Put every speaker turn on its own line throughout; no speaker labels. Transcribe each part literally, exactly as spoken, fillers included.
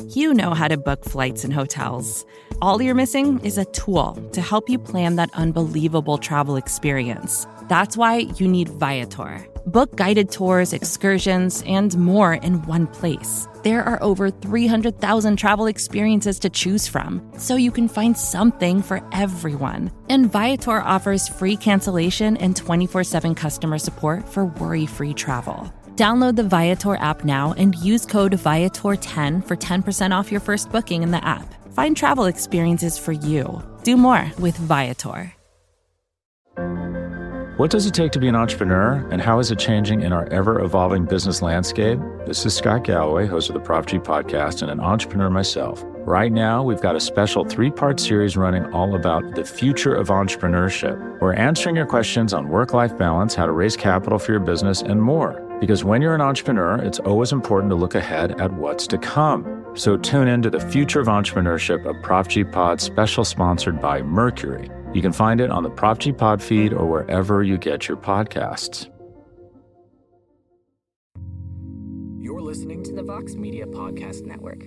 You know how to book flights and hotels. All you're missing is a tool to help you plan that unbelievable travel experience. That's why you need Viator. Book guided tours, excursions, and more in one place. There are over three hundred thousand travel experiences to choose from, so you can find something for everyone. And Viator offers free cancellation and twenty-four seven customer support for worry-free travel. Download the Viator app now and use code Viator ten for ten percent off your first booking in the app. Find travel experiences for you. Do more with Viator.
What does it take to be an entrepreneur, and how is it changing in our ever-evolving business landscape? This is Scott Galloway, host of the Prop G Podcast and an entrepreneur myself. Right now, we've got a special three-part series running all about the future of entrepreneurship. We're answering your questions on work-life balance, how to raise capital for your business, and more. Because when you're an entrepreneur, it's always important to look ahead at what's to come. So tune in to the Future of Entrepreneurship, a Prop G Pod special sponsored by Mercury. You can find it on the Prop G Pod feed or wherever you get your podcasts.
You're listening to the Vox Media Podcast Network.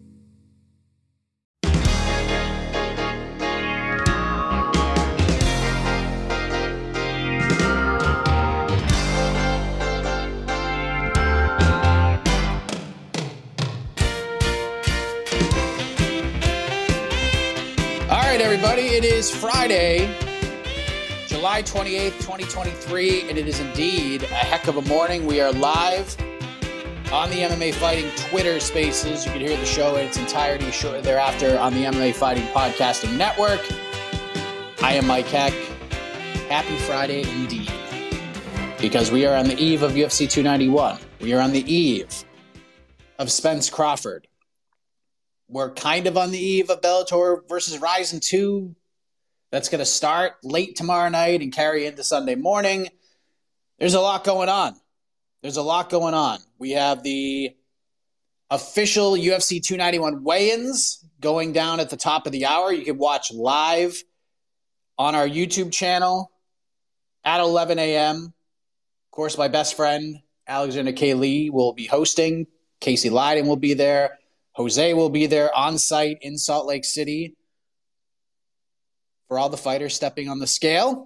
All right, everybody, it is Friday, July twenty-eighth, twenty twenty-three, and it is indeed a heck of a morning. We are live on the M M A Fighting Twitter Spaces. You can hear the show in its entirety shortly thereafter on the M M A Fighting Podcasting Network. I am Mike Heck. Happy Friday indeed, because we are on the eve of U F C two ninety-one. We are on the eve of Spence Crawford. We're kind of on the eve of Bellator versus Rizin two. That's going to start late tomorrow night and carry into Sunday morning. There's a lot going on. There's a lot going on. We have the official U F C two ninety-one weigh-ins going down at the top of the hour. You can watch live on our YouTube channel at eleven a.m. Of course, my best friend, Alexander K. Lee, will be hosting. Casey Leiden will be there. Jose will be there on site in Salt Lake City for all the fighters stepping on the scale.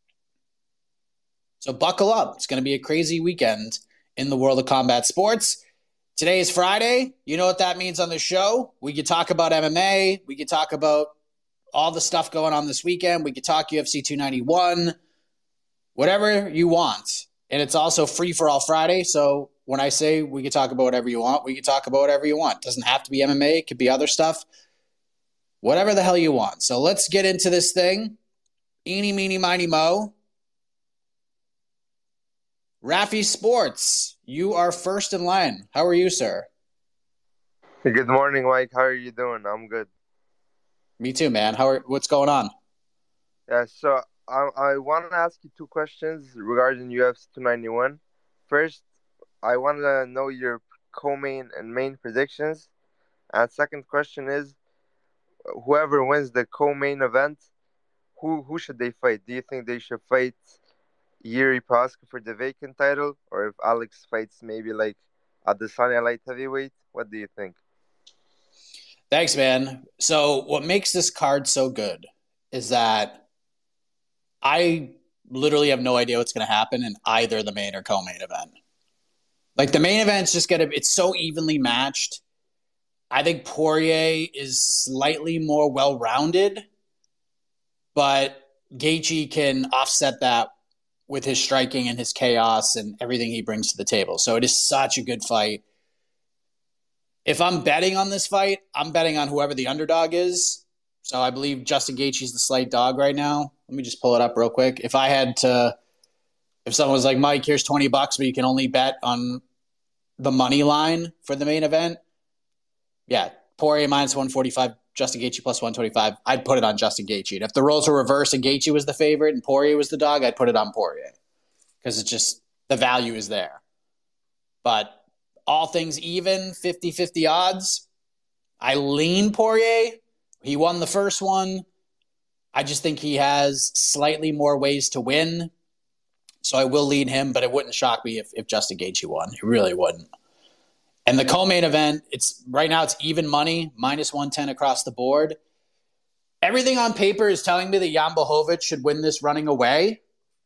So buckle up. It's going to be a crazy weekend in the world of combat sports. Today is Friday. You know what that means on the show. We could talk about M M A. We could talk about all the stuff going on this weekend. We could talk U F C two ninety-one. Whatever you want. And it's also free for all Friday. So when I say we can talk about whatever you want, we can talk about whatever you want. It doesn't have to be M M A. It could be other stuff. Whatever the hell you want. So let's get into this thing. Eeny, meeny, miny, mo. Rafi Sports, you are first in line. How are you, sir?
Good morning, Mike. How are you doing? I'm good.
Me too, man. How are, what's going on?
Yeah, so I, I want to ask you two questions regarding U F C two ninety-one. First, I want to know your co-main and main predictions. And second question is, whoever wins the co-main event, who who should they fight? Do you think they should fight Yuri Proska for the vacant title, or if Alex fights maybe like Adesanya light heavyweight? What do you think?
Thanks, man. So what makes this card so good is that I literally have no idea what's going to happen in either the main or co-main event. Like, the main event's just going to, it's so evenly matched. I think Poirier is slightly more well-rounded, but Gaethje can offset that with his striking and his chaos and everything he brings to the table. So it is such a good fight. If I'm betting on this fight, I'm betting on whoever the underdog is. So I believe Justin Gaethje's the slight dog right now. Let me just pull it up real quick. If I had to, if someone was like, Mike, here's twenty bucks, but you can only bet on the money line for the main event. Yeah, Poirier minus one forty-five, Justin Gaethje plus one twenty-five. I'd put it on Justin Gaethje. And if the roles were reversed and Gaethje was the favorite and Poirier was the dog, I'd put it on Poirier. Because it's just, the value is there. But all things even, fifty-fifty odds. I lean Poirier. He won the first one. I just think he has slightly more ways to win. So I will lean him, but it wouldn't shock me if, if Justin Gaethje won. It really wouldn't. And the co-main event, it's right now it's even money, minus one ten across the board. Everything on paper is telling me that Jan Blachowicz should win this running away.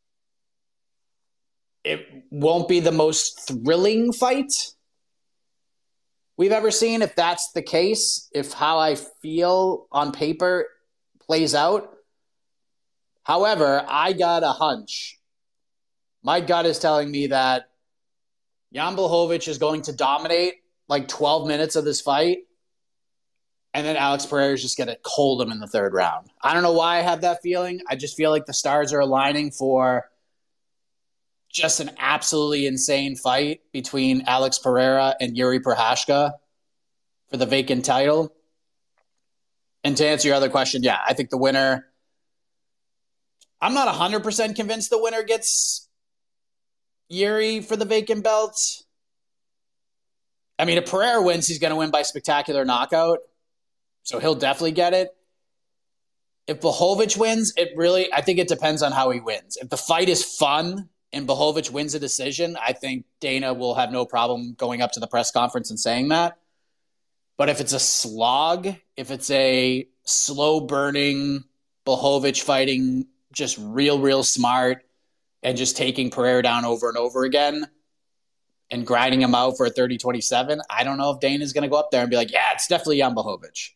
It won't be the most thrilling fight we've ever seen. If that's the case, if how I feel on paper plays out. However, I got a hunch. My gut is telling me that Jan Blachowicz is going to dominate like twelve minutes of this fight, and then Alex Pereira is just going to hold him in the third round. I don't know why I have that feeling. I just feel like the stars are aligning for just an absolutely insane fight between Alex Pereira and Yuri Prochazka for the vacant title. And to answer your other question, yeah, I think the winner, I'm not one hundred percent convinced the winner gets Yuri for the vacant belt. I mean, if Pereira wins, he's going to win by spectacular knockout. So he'll definitely get it. If Blachowicz wins, it really, I think it depends on how he wins. If the fight is fun and Blachowicz wins a decision, I think Dana will have no problem going up to the press conference and saying that. But if it's a slog, if it's a slow-burning Blachowicz fighting just real, real smart and just taking Pereira down over and over again and grinding him out for a thirty twenty-seven, I don't know if Dana's going to go up there and be like, yeah, it's definitely Jan Blachowicz.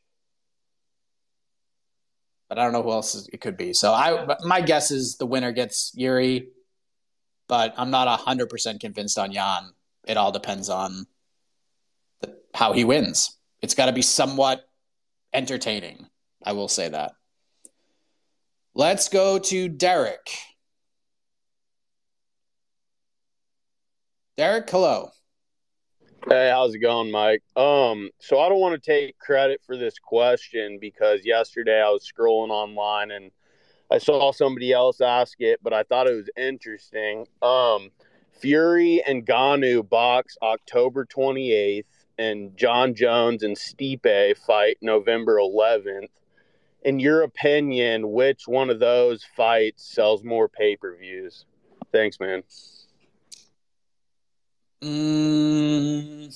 But I don't know who else it could be. So I, my guess is the winner gets Yuri, but I'm not one hundred percent convinced on Jan. It all depends on the, how he wins. It's got to be somewhat entertaining. I will say that. Let's go to Derek. Derek, hello.
Hey, how's it going, Mike? Um, so I don't want to take credit for this question because yesterday I was scrolling online and I saw somebody else ask it, but I thought it was interesting. Um, Fury and Ngannou box October twenty-eighth, and John Jones and Stipe fight November eleventh. In your opinion, which one of those fights sells more pay-per-views? Thanks, man.
Mm,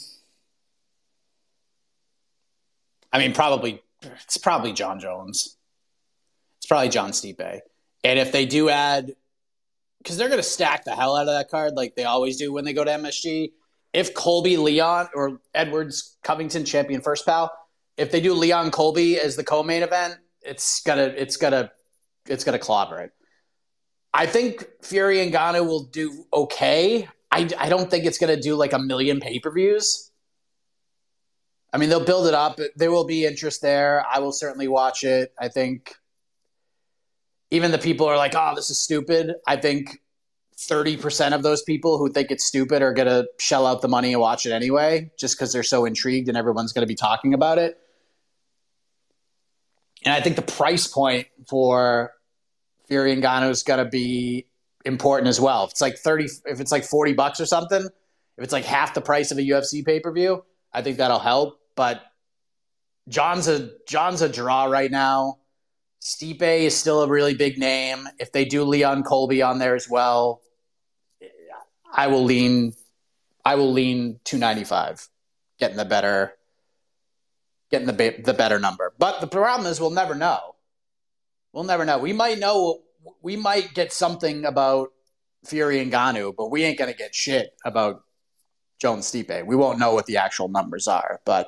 I mean, probably it's probably John Jones. It's probably John Stipe. And if they do add, because they're going to stack the hell out of that card like they always do when they go to M S G. If Colby, Leon, or Edwards, Covington, champion first pal, if they do Leon Colby as the co-main event, it's gonna, it's gonna, it's gonna clobber it. I think Fury and Ngannou will do okay. I, I don't think it's going to do like a million pay-per-views. I mean, they'll build it up. There will be interest there. I will certainly watch it. I think even the people are like, oh, this is stupid. I think thirty percent of those people who think it's stupid are going to shell out the money and watch it anyway, just because they're so intrigued and everyone's going to be talking about it. And I think the price point for Fury and Ngannou is going to be important as well. If it's like thirty, if it's like forty bucks or something, if it's like half the price of a U F C pay-per-view, I think that'll help. But John's a John's a draw right now. Stipe is still a really big name. If they do Leon Colby on there as well, I will lean I will lean two ninety-five, getting the better getting the be- the better number. But the problem is we'll never know. We'll never know. We might know we might get something about Fury and Ngannou, but we ain't going to get shit about Jones Stipe. We won't know what the actual numbers are. But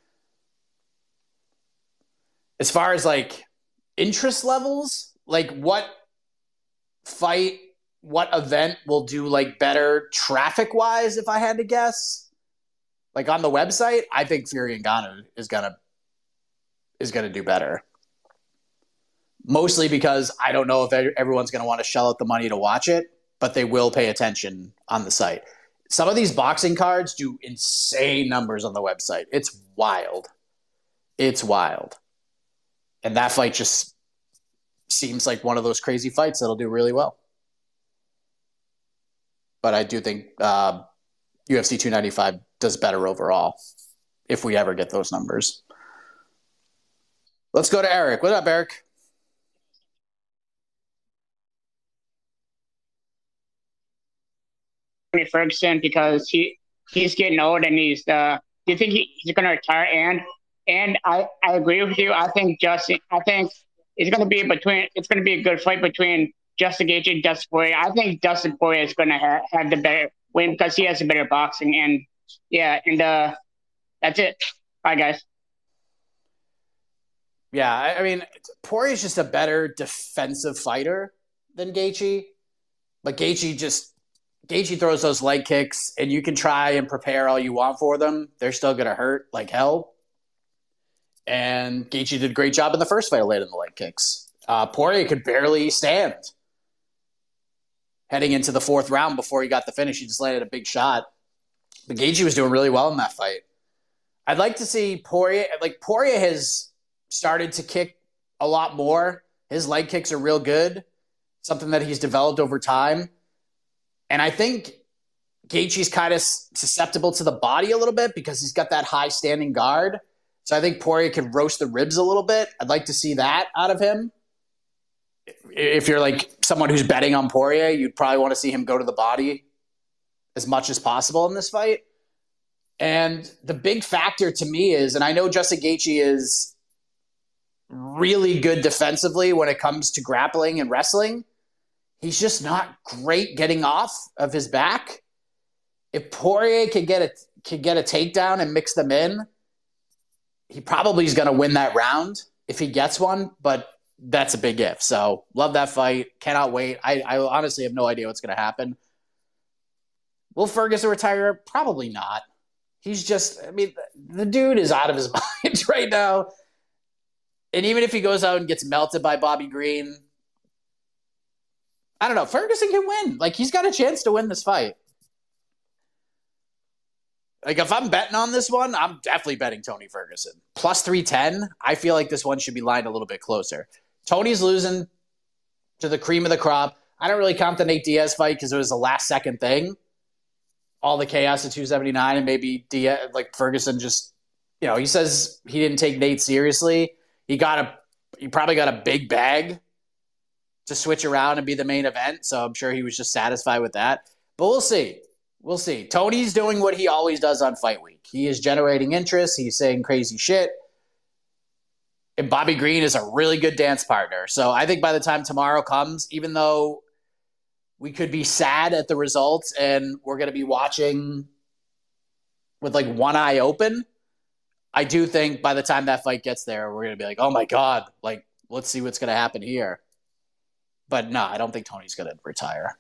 as far as like interest levels, like what fight, what event will do like better traffic wise, if I had to guess, like on the website, I think Fury and Ngannou is going to, is going to do better. Mostly because I don't know if everyone's going to want to shell out the money to watch it, but they will pay attention on the site. Some of these boxing cards do insane numbers on the website. It's wild. It's wild. And that fight just seems like one of those crazy fights that'll do really well. But I do think uh, U F C two ninety-five does better overall if we ever get those numbers. Let's go to Eric. What up, Eric?
Ferguson because he he's getting old and he's uh do you think he, he's gonna retire? And and I, I agree with you. I think Justin I think it's gonna be between it's gonna be a good fight between Justin Gaethje and Dustin Poirier. I think Dustin Poirier is gonna ha- have the better win because he has the better boxing, and yeah, and uh that's it. Bye guys.
Yeah, I, I mean, Poirier's just a better defensive fighter than Gaethje, but Gaethje just Gaethje throws those leg kicks, and you can try and prepare all you want for them. They're still going to hurt like hell. And Gaethje did a great job in the first fight, landing the leg kicks. Uh, Poirier could barely stand heading into the fourth round before he got the finish. He just landed a big shot. But Gaethje was doing really well in that fight. I'd like to see Poirier. Like, Poirier has started to kick a lot more. His leg kicks are real good, something that he's developed over time. And I think Gaethje's kind of susceptible to the body a little bit because he's got that high standing guard. So I think Poirier can roast the ribs a little bit. I'd like to see that out of him. If you're like someone who's betting on Poirier, you'd probably want to see him go to the body as much as possible in this fight. And the big factor to me is, and I know Justin Gaethje is really good defensively when it comes to grappling and wrestling. He's just not great getting off of his back. If Poirier can get a can get a takedown and mix them in, he probably is going to win that round if he gets one, but that's a big if. So love that fight. Cannot wait. I, I honestly have no idea what's going to happen. Will Ferguson retire? Probably not. He's just, I mean, the dude is out of his mind right now. And even if he goes out and gets melted by Bobby Green, I don't know. Ferguson can win. Like, he's got a chance to win this fight. Like, if I'm betting on this one, I'm definitely betting Tony Ferguson. Plus three ten, I feel like this one should be lined a little bit closer. Tony's losing to the cream of the crop. I don't really count the Nate Diaz fight because it was a last-second thing. All the chaos at two seventy-nine, and maybe Diaz, like Ferguson just, you know, he says he didn't take Nate seriously. He got a, he probably got a big bag to switch around and be the main event. So I'm sure he was just satisfied with that. But we'll see. We'll see. Tony's doing what he always does on Fight Week. He is generating interest. He's saying crazy shit. And Bobby Green is a really good dance partner. So I think by the time tomorrow comes, even though we could be sad at the results and we're going to be watching with like one eye open, I do think by the time that fight gets there, we're going to be like, oh my God, like, let's see what's going to happen here. But no, I don't think Tony's going to retire.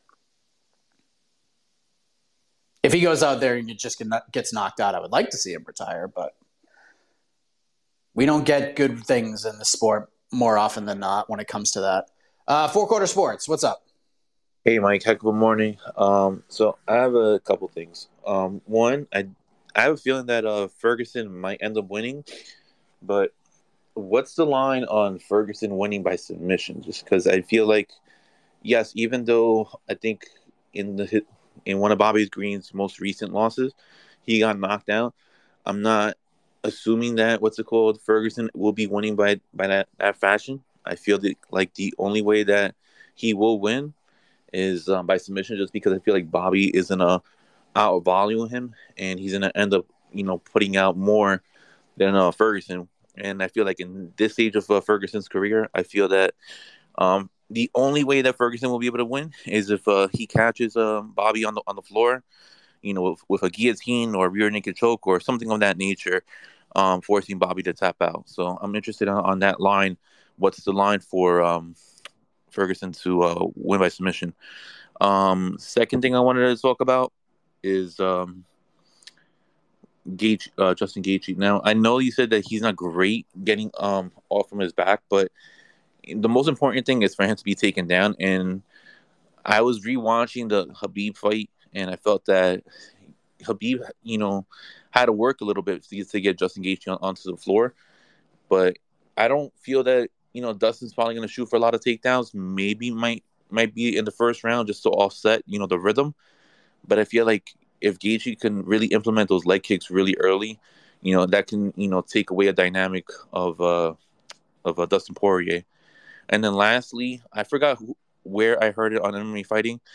If he goes out there and just gets knocked out, I would like to see him retire, but we don't get good things in the sport more often than not when it comes to that. Uh, Four Quarter Sports, what's up?
Hey, Mike. Heck of a morning. Um, so I have a couple things. Um, one, I I have a feeling that uh, Ferguson might end up winning, but what's the line on Ferguson winning by submission? Just because I feel like, yes, even though I think in the in one of Bobby Green's most recent losses, he got knocked out, I'm not assuming that what's it called Ferguson will be winning by by that, that fashion. I feel that like the only way that he will win is um, by submission, just because I feel like Bobby is gonna out volume him, and he's gonna end up, you know, putting out more than uh, Ferguson. And I feel like in this stage of uh, Ferguson's career, I feel that um, the only way that Ferguson will be able to win is if uh, he catches um, Bobby on the on the floor, you know, with, with a guillotine or rear naked choke or something of that nature, um, forcing Bobby to tap out. So I'm interested on, on that line. What's the line for um, Ferguson to uh, win by submission? Um, second thing I wanted to talk about is um, Gaethje, uh, Justin Gaethje. Now, I know you said that he's not great getting um, off from his back, but the most important thing is for him to be taken down. And I was rewatching the Khabib fight, and I felt that Khabib, you know, had to work a little bit to, to get Justin Gaethje on, onto the floor. But I don't feel that, you know, Dustin's probably going to shoot for a lot of takedowns. Maybe might might be in the first round just to offset, you know, the rhythm. But I feel like if Gaethje can really implement those leg kicks really early, you know, that can, you know, take away a dynamic of uh, of uh, Dustin Poirier. And then lastly, I forgot who, where I heard it on M M A Fighting,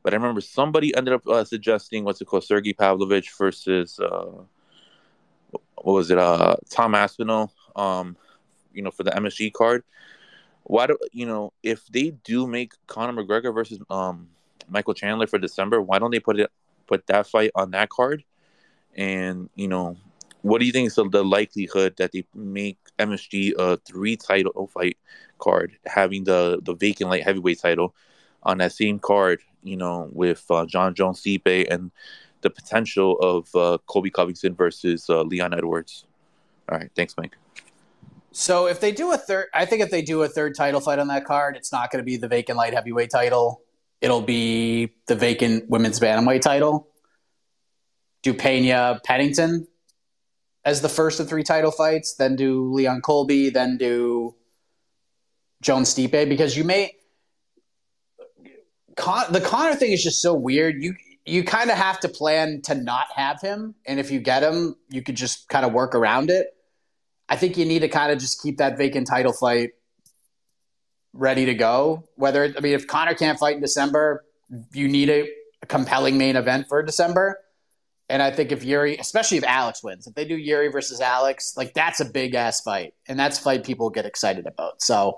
But I remember somebody ended up uh, suggesting what's it called, Sergey Pavlovich versus uh, what was it, uh, Tom Aspinall, um, you know, for the M S G card. Why do you know if they do make Conor McGregor versus um, Michael Chandler for December? Why don't they put it put that fight on that card? And you know, what do you think is the likelihood that they make M S G a three title fight card, having the the vacant light heavyweight title on that same card? You know, with uh, John Jones, Stipe, and the potential of uh, Colby Covington versus uh, Leon Edwards. All right, thanks, Mike.
So if they do a third, I think if they do a third title fight on that card, it's not going to be the vacant light heavyweight title. It'll be the vacant women's bantamweight title. Do Pena Pennington as the first of three title fights, then do Leon Colby, then do Jones Stipe, because you may Con- the Conor thing is just so weird. You you kind of have to plan to not have him, and if you get him, you could just kind of work around it. I think you need to kind of just keep that vacant title fight ready to go. Whether I mean, if Conor can't fight in December, you need a, a compelling main event for December. And I think if Yuri, especially if Alex wins, if they do Yuri versus Alex, like that's a big ass fight, and that's a fight people get excited about. So.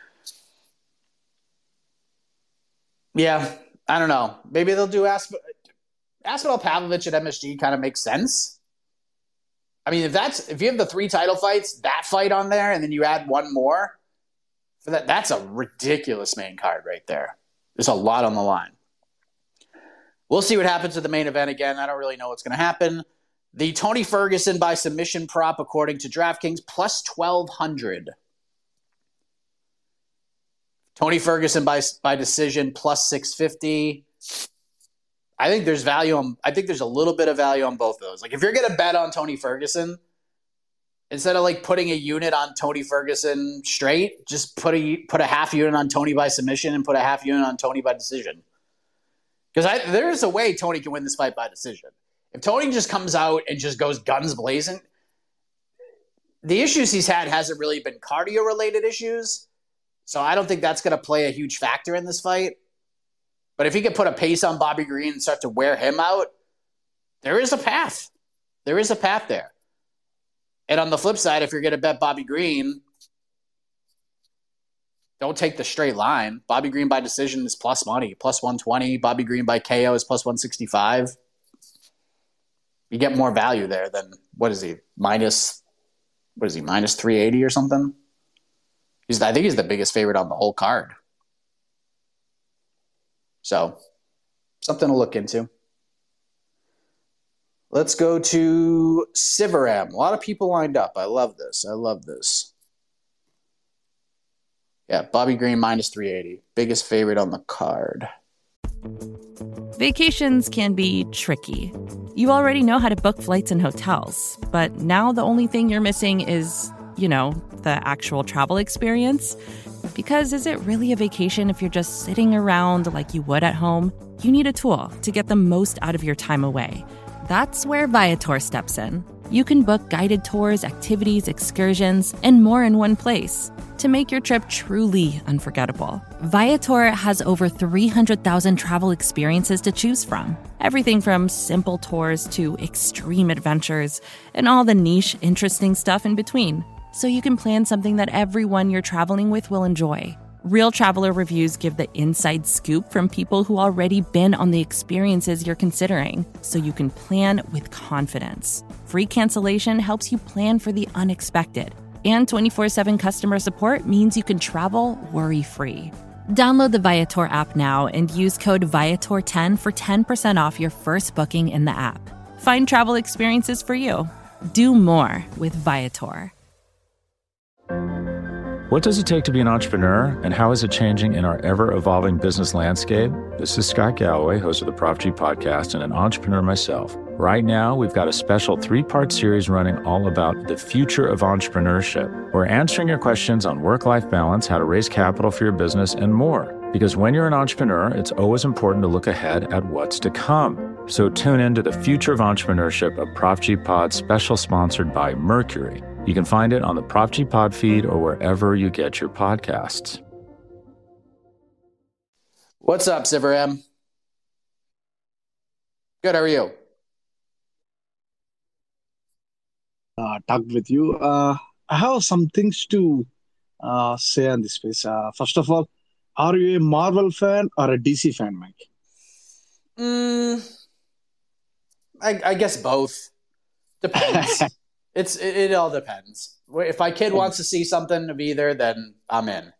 Yeah, I don't know. Maybe they'll do Asp- Aspinall Pavlovich at M S G kind of makes sense. I mean, if that's if you have the three title fights, that fight on there, and then you add one more, for that that's a ridiculous main card right there. There's a lot on the line. We'll see what happens at the main event again. I don't really know what's going to happen. The Tony Ferguson by submission prop, according to DraftKings, plus twelve hundred. Tony Ferguson by by decision plus six fifty. I think there's value on. I think there's a little bit of value on both of those. Like if you're gonna bet on Tony Ferguson, instead of like putting a unit on Tony Ferguson straight, just put a put a half unit on Tony by submission and put a half unit on Tony by decision. Because there is a way Tony can win this fight by decision. If Tony just comes out and just goes guns blazing, the issues he's had hasn't really been cardio related issues. So I don't think that's going to play a huge factor in this fight. But if he could put a pace on Bobby Green and start to wear him out, there is a path. There is a path there. And on the flip side, if you're going to bet Bobby Green, don't take the straight line. Bobby Green by decision is plus money, plus one twenty. Bobby Green by K O is plus one sixty-five. You get more value there than, what is he, minus, what is he, minus three eighty or something? He's, I think he's the biggest favorite on the whole card. So, something to look into. Let's go to Sivaram. A lot of people lined up. I love this. I love this. Yeah, Bobby Green minus three eighty. Biggest favorite on the card.
Vacations can be tricky. You already know how to book flights and hotels, but now the only thing you're missing is, you know, the actual travel experience. Because is it really a vacation if you're just sitting around like you would at home? You need a tool to get the most out of your time away. That's where Viator steps in. You can book guided tours, activities, excursions, and more in one place to make your trip truly unforgettable. Viator has over three hundred thousand travel experiences to choose from. Everything from simple tours to extreme adventures and all the niche, interesting stuff in between. So you can plan something that everyone you're traveling with will enjoy. Real traveler reviews give the inside scoop from people who already been on the experiences you're considering, so you can plan with confidence. Free cancellation helps you plan for the unexpected. And twenty-four seven customer support means you can travel worry-free. Download the Viator app now and use code Viator ten for ten percent off your first booking in the app. Find travel experiences for you. Do more with Viator.
What does it take to be an entrepreneur, and how is it changing in our ever-evolving business landscape? This is Scott Galloway, host of the Prop G Podcast and an entrepreneur myself. Right now, we've got a special three-part series running all about the future of entrepreneurship. We're answering your questions on work-life balance, how to raise capital for your business, and more. Because when you're an entrepreneur, it's always important to look ahead at what's to come. So tune in to the Future of Entrepreneurship, a Prop G Pod special sponsored by Mercury. You can find it on the Prop G Pod feed or wherever you get your podcasts.
What's up, Sivaram? Good. How are you?
Uh, talked with you. Uh, I have some things to uh, say on this space. Uh, first of all, are you a Marvel fan or a D C fan, Mike?
Mm, I, I guess both. Depends. it's it, it all depends. If my kid wants to see something of either, then I'm in.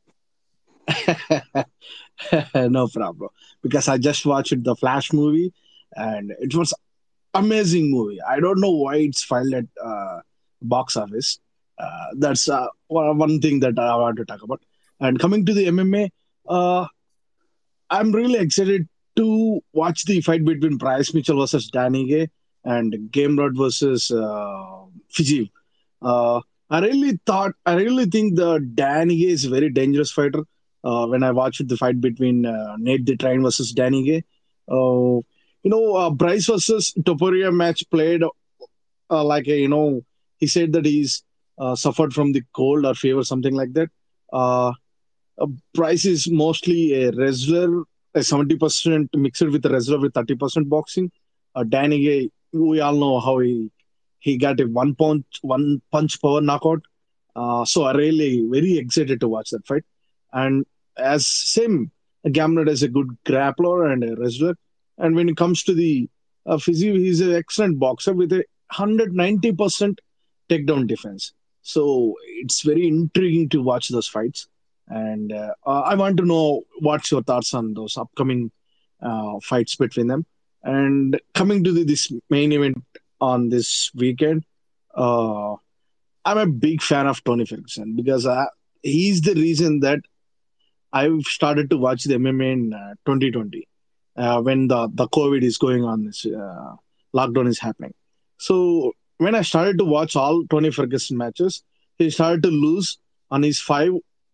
No problem. Because I just watched the Flash movie, and it was amazing movie. I don't know why it's filed at uh, box office. Uh, that's uh, one one thing that I want to talk about. And coming to the M M A, uh, I'm really excited to watch the fight between Bryce Mitchell versus Danny Gay and Gamrod versus uh, Fiji. Uh, I really thought, I really think the Danny Gay is a very dangerous fighter. Uh, when I watched the fight between uh, Nate the Train versus Danny Gay, uh, you know, uh, Bryce versus Topuria match played uh, like a, you know, he said that he's uh, suffered from the cold or fever, something like that. Uh, uh, Price is mostly a wrestler, a seventy percent mixed with a wrestler with thirty percent boxing. Uh, Danny Gay, we all know how he he got a one punch one punch power knockout. Uh, so I really very excited to watch that fight. And as same, Gamrot is a good grappler and a wrestler. And when it comes to the uh, physique, he's an excellent boxer with a one hundred ninety percent takedown defense. So it's very intriguing to watch those fights. And uh, uh, I want to know what's your thoughts on those upcoming uh, fights between them. And coming to the, this main event on this weekend, uh, I'm a big fan of Tony Ferguson because uh, he's the reason that I've started to watch the M M A in uh, twenty twenty uh, when the, the COVID is going on, this uh, lockdown is happening. So when I started to watch all Tony Ferguson matches, he started to lose on his five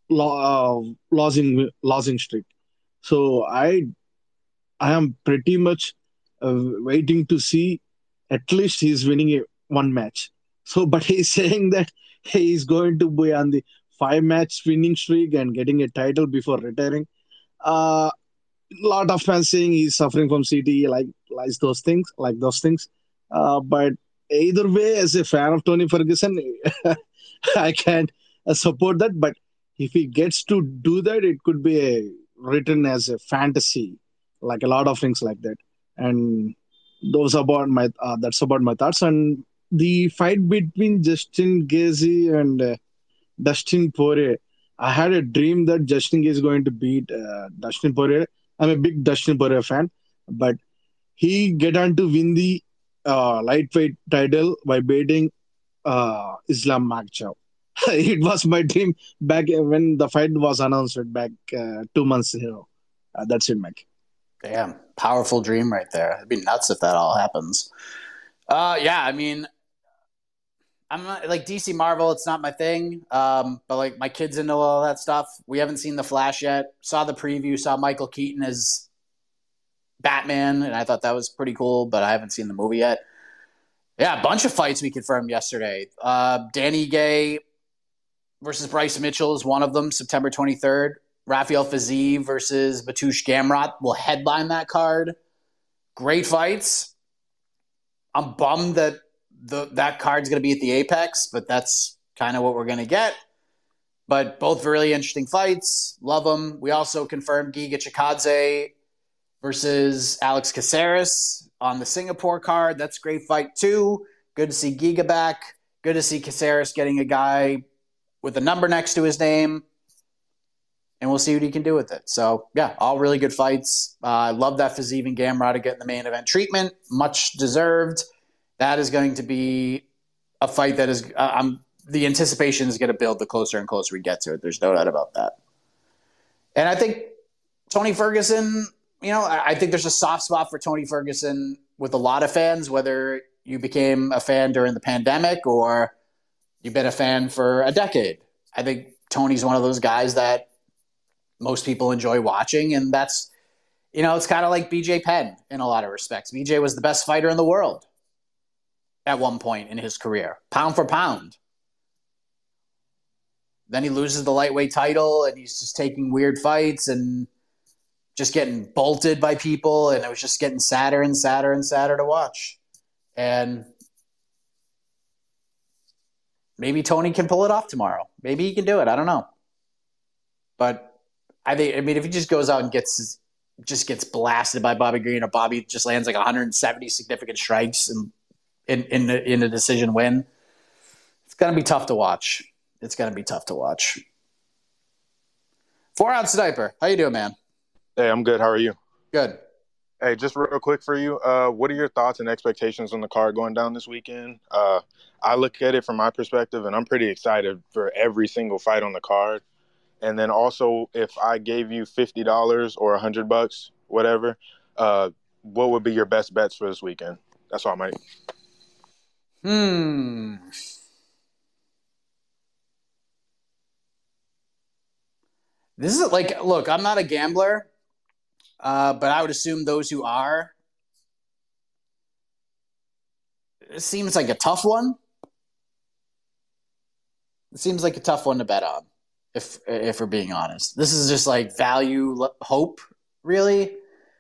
lo- uh, losing losing streak. So I I am pretty much uh, waiting to see at least he's winning a, one match. So, but he's saying that he's going to be on the five match winning streak and getting a title before retiring. Uh, lot of fans saying he's suffering from C T E, like likes those things, like those things. Uh, but either way, as a fan of Tony Ferguson, I can't uh, support that. But if he gets to do that, it could be a, written as a fantasy, like a lot of things like that. And those about my uh, that's about my thoughts. And the fight between Justin Gaethje and uh, Dustin Poirier. I had a dream that Justin is going to beat uh, Dustin Poirier. I'm a big Dustin Poirier fan, but he get on to win the uh, lightweight title by beating uh, Islam Makhachev. It was my dream back when the fight was announced back uh, two months ago. Uh, that's it, Mike.
Damn, powerful dream right there. It'd be nuts if that all happens. Uh, yeah, I mean, I'm not like D C Marvel. It's not my thing. Um, but like my kids into all that stuff. We haven't seen the Flash yet. Saw the preview. Saw Michael Keaton as Batman, and I thought that was pretty cool. But I haven't seen the movie yet. Yeah, a bunch of fights we confirmed yesterday. Uh, Danny Gay versus Bryce Mitchell is one of them. September twenty-third. Rafael Fiziev versus Batush Gamrot will headline that card. Great fights. I'm bummed that the that card's going to be at the Apex, but that's kind of what we're going to get. But both really interesting fights. Love them. We also confirmed Giga Chikadze versus Alex Caceres on the Singapore card. That's a great fight too. Good to see Giga back. Good to see Caceres getting a guy with a number next to his name. And we'll see what he can do with it. So, yeah, all really good fights. Uh, I love that Fiziev and Gamrot to get in the main event treatment. Much deserved. That is going to be a fight that is uh, – I'm the anticipation is going to build the closer and closer we get to it. There's no doubt about that. And I think Tony Ferguson, you know, I, I think there's a soft spot for Tony Ferguson with a lot of fans, whether you became a fan during the pandemic or you've been a fan for a decade. I think Tony's one of those guys that most people enjoy watching, and that's, you know, it's kind of like B J Penn in a lot of respects. B J was the best fighter in the world at one point in his career, pound for pound. Then he loses the lightweight title, and he's just taking weird fights and just getting bolted by people, and it was just getting sadder and sadder and sadder to watch. And maybe Tony can pull it off tomorrow. Maybe he can do it. I don't know. But I think, I mean, if he just goes out and gets just gets blasted by Bobby Green, or Bobby just lands like one hundred seventy significant strikes and in in the, in a decision win, it's gonna be tough to watch. It's gonna be tough to watch. Four ounce sniper, how you doing, man?
Hey, I'm good. How are you?
Good.
Hey, just real quick for you. Uh, what are your thoughts and expectations on the card going down this weekend? Uh, I look at it from my perspective, and I'm pretty excited for every single fight on the card. And then also, if I gave you fifty dollars or a hundred bucks, whatever, uh, what would be your best bets for this weekend? That's all, Mike.
Hmm. This is like, look, I'm not a gambler, uh, but I would assume those who are. It seems like a tough one. It seems like a tough one to bet on. If if we're being honest, this is just like value hope, really.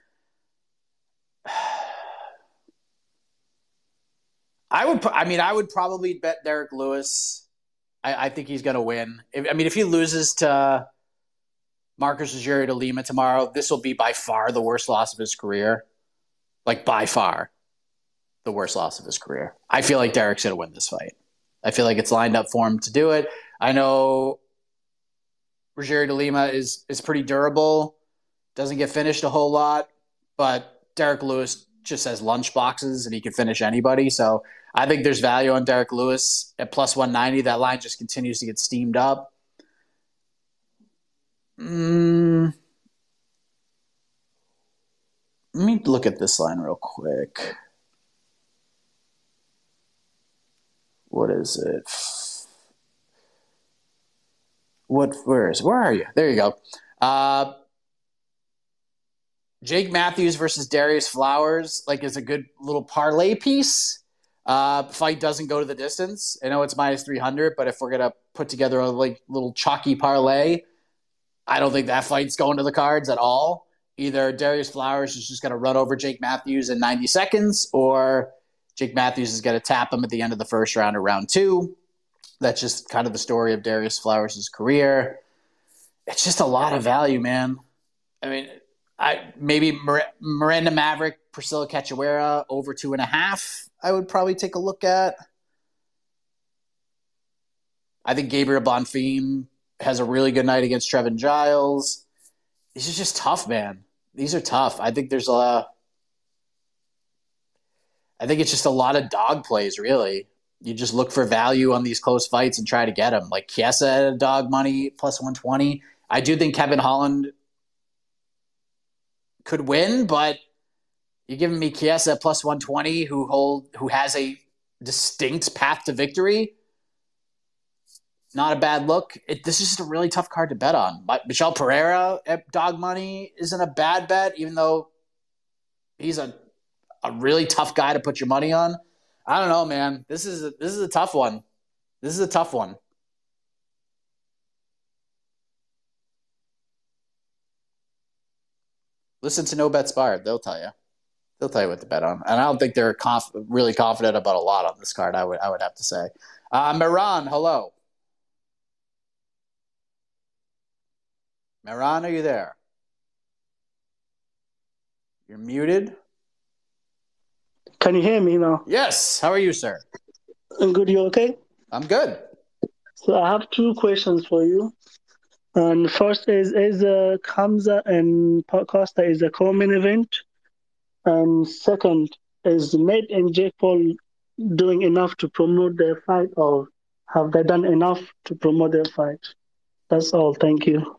I would, I mean, I would probably bet Derek Lewis. I, I think he's going to win. If, I mean, if he loses to Marcus Rogerio de Lima tomorrow, this will be by far the worst loss of his career. Like, by far the worst loss of his career. I feel like Derek's going to win this fight. I feel like it's lined up for him to do it. I know Rogerio de Lima is is pretty durable, doesn't get finished a whole lot, but Derek Lewis just has lunch boxes and he can finish anybody. So I think there's value on Derek Lewis at plus one ninety. That line just continues to get steamed up. Mm, let me look at this line real quick. What is it? What? Where is? Where are you? There you go. Uh, Jake Matthews versus Darius Flowers, like, is a good little parlay piece. Uh, fight doesn't go to the distance. I know it's minus three hundred, but if we're gonna put together a like little chalky parlay, I don't think that fight's going to the cards at all. Either Darius Flowers is just gonna run over Jake Matthews in ninety seconds, or Jake Matthews is gonna tap him at the end of the first round or round two. That's just kind of the story of Darius Flowers' career. It's just a lot of value, man. I mean, I maybe Mir- Miranda Maverick, Priscilla Cachoeira over two and a half. I would probably take a look at. I think Gabriel Bonfim has a really good night against Trevin Giles. These are just tough, man. These are tough. I think there's a. I think it's just a lot of dog plays, really. You just look for value on these close fights and try to get them. Like Chiesa at dog money plus one twenty. I do think Kevin Holland could win, but you're giving me Chiesa plus one twenty, who hold who has a distinct path to victory. Not a bad look. It, this is just a really tough card to bet on. Michel Pereira at dog money isn't a bad bet, even though he's a a really tough guy to put your money on. I don't know, man. This is a, this is a tough one. This is a tough one. Listen to No Bets Barred. They'll tell you. They'll tell you what to bet on. And I don't think they're conf- really confident about a lot on this card, I would I would have to say. Uh, Miran, hello. Miran, are you there? You're muted.
Can you hear me now?
Yes. How are you, sir?
I'm good. You okay?
I'm good.
So I have two questions for you. And first is, is uh, Khamzat and Costa is a co-main event? And second, is Nate and Jake Paul doing enough to promote their fight, or have they done enough to promote their fight? That's all. Thank you.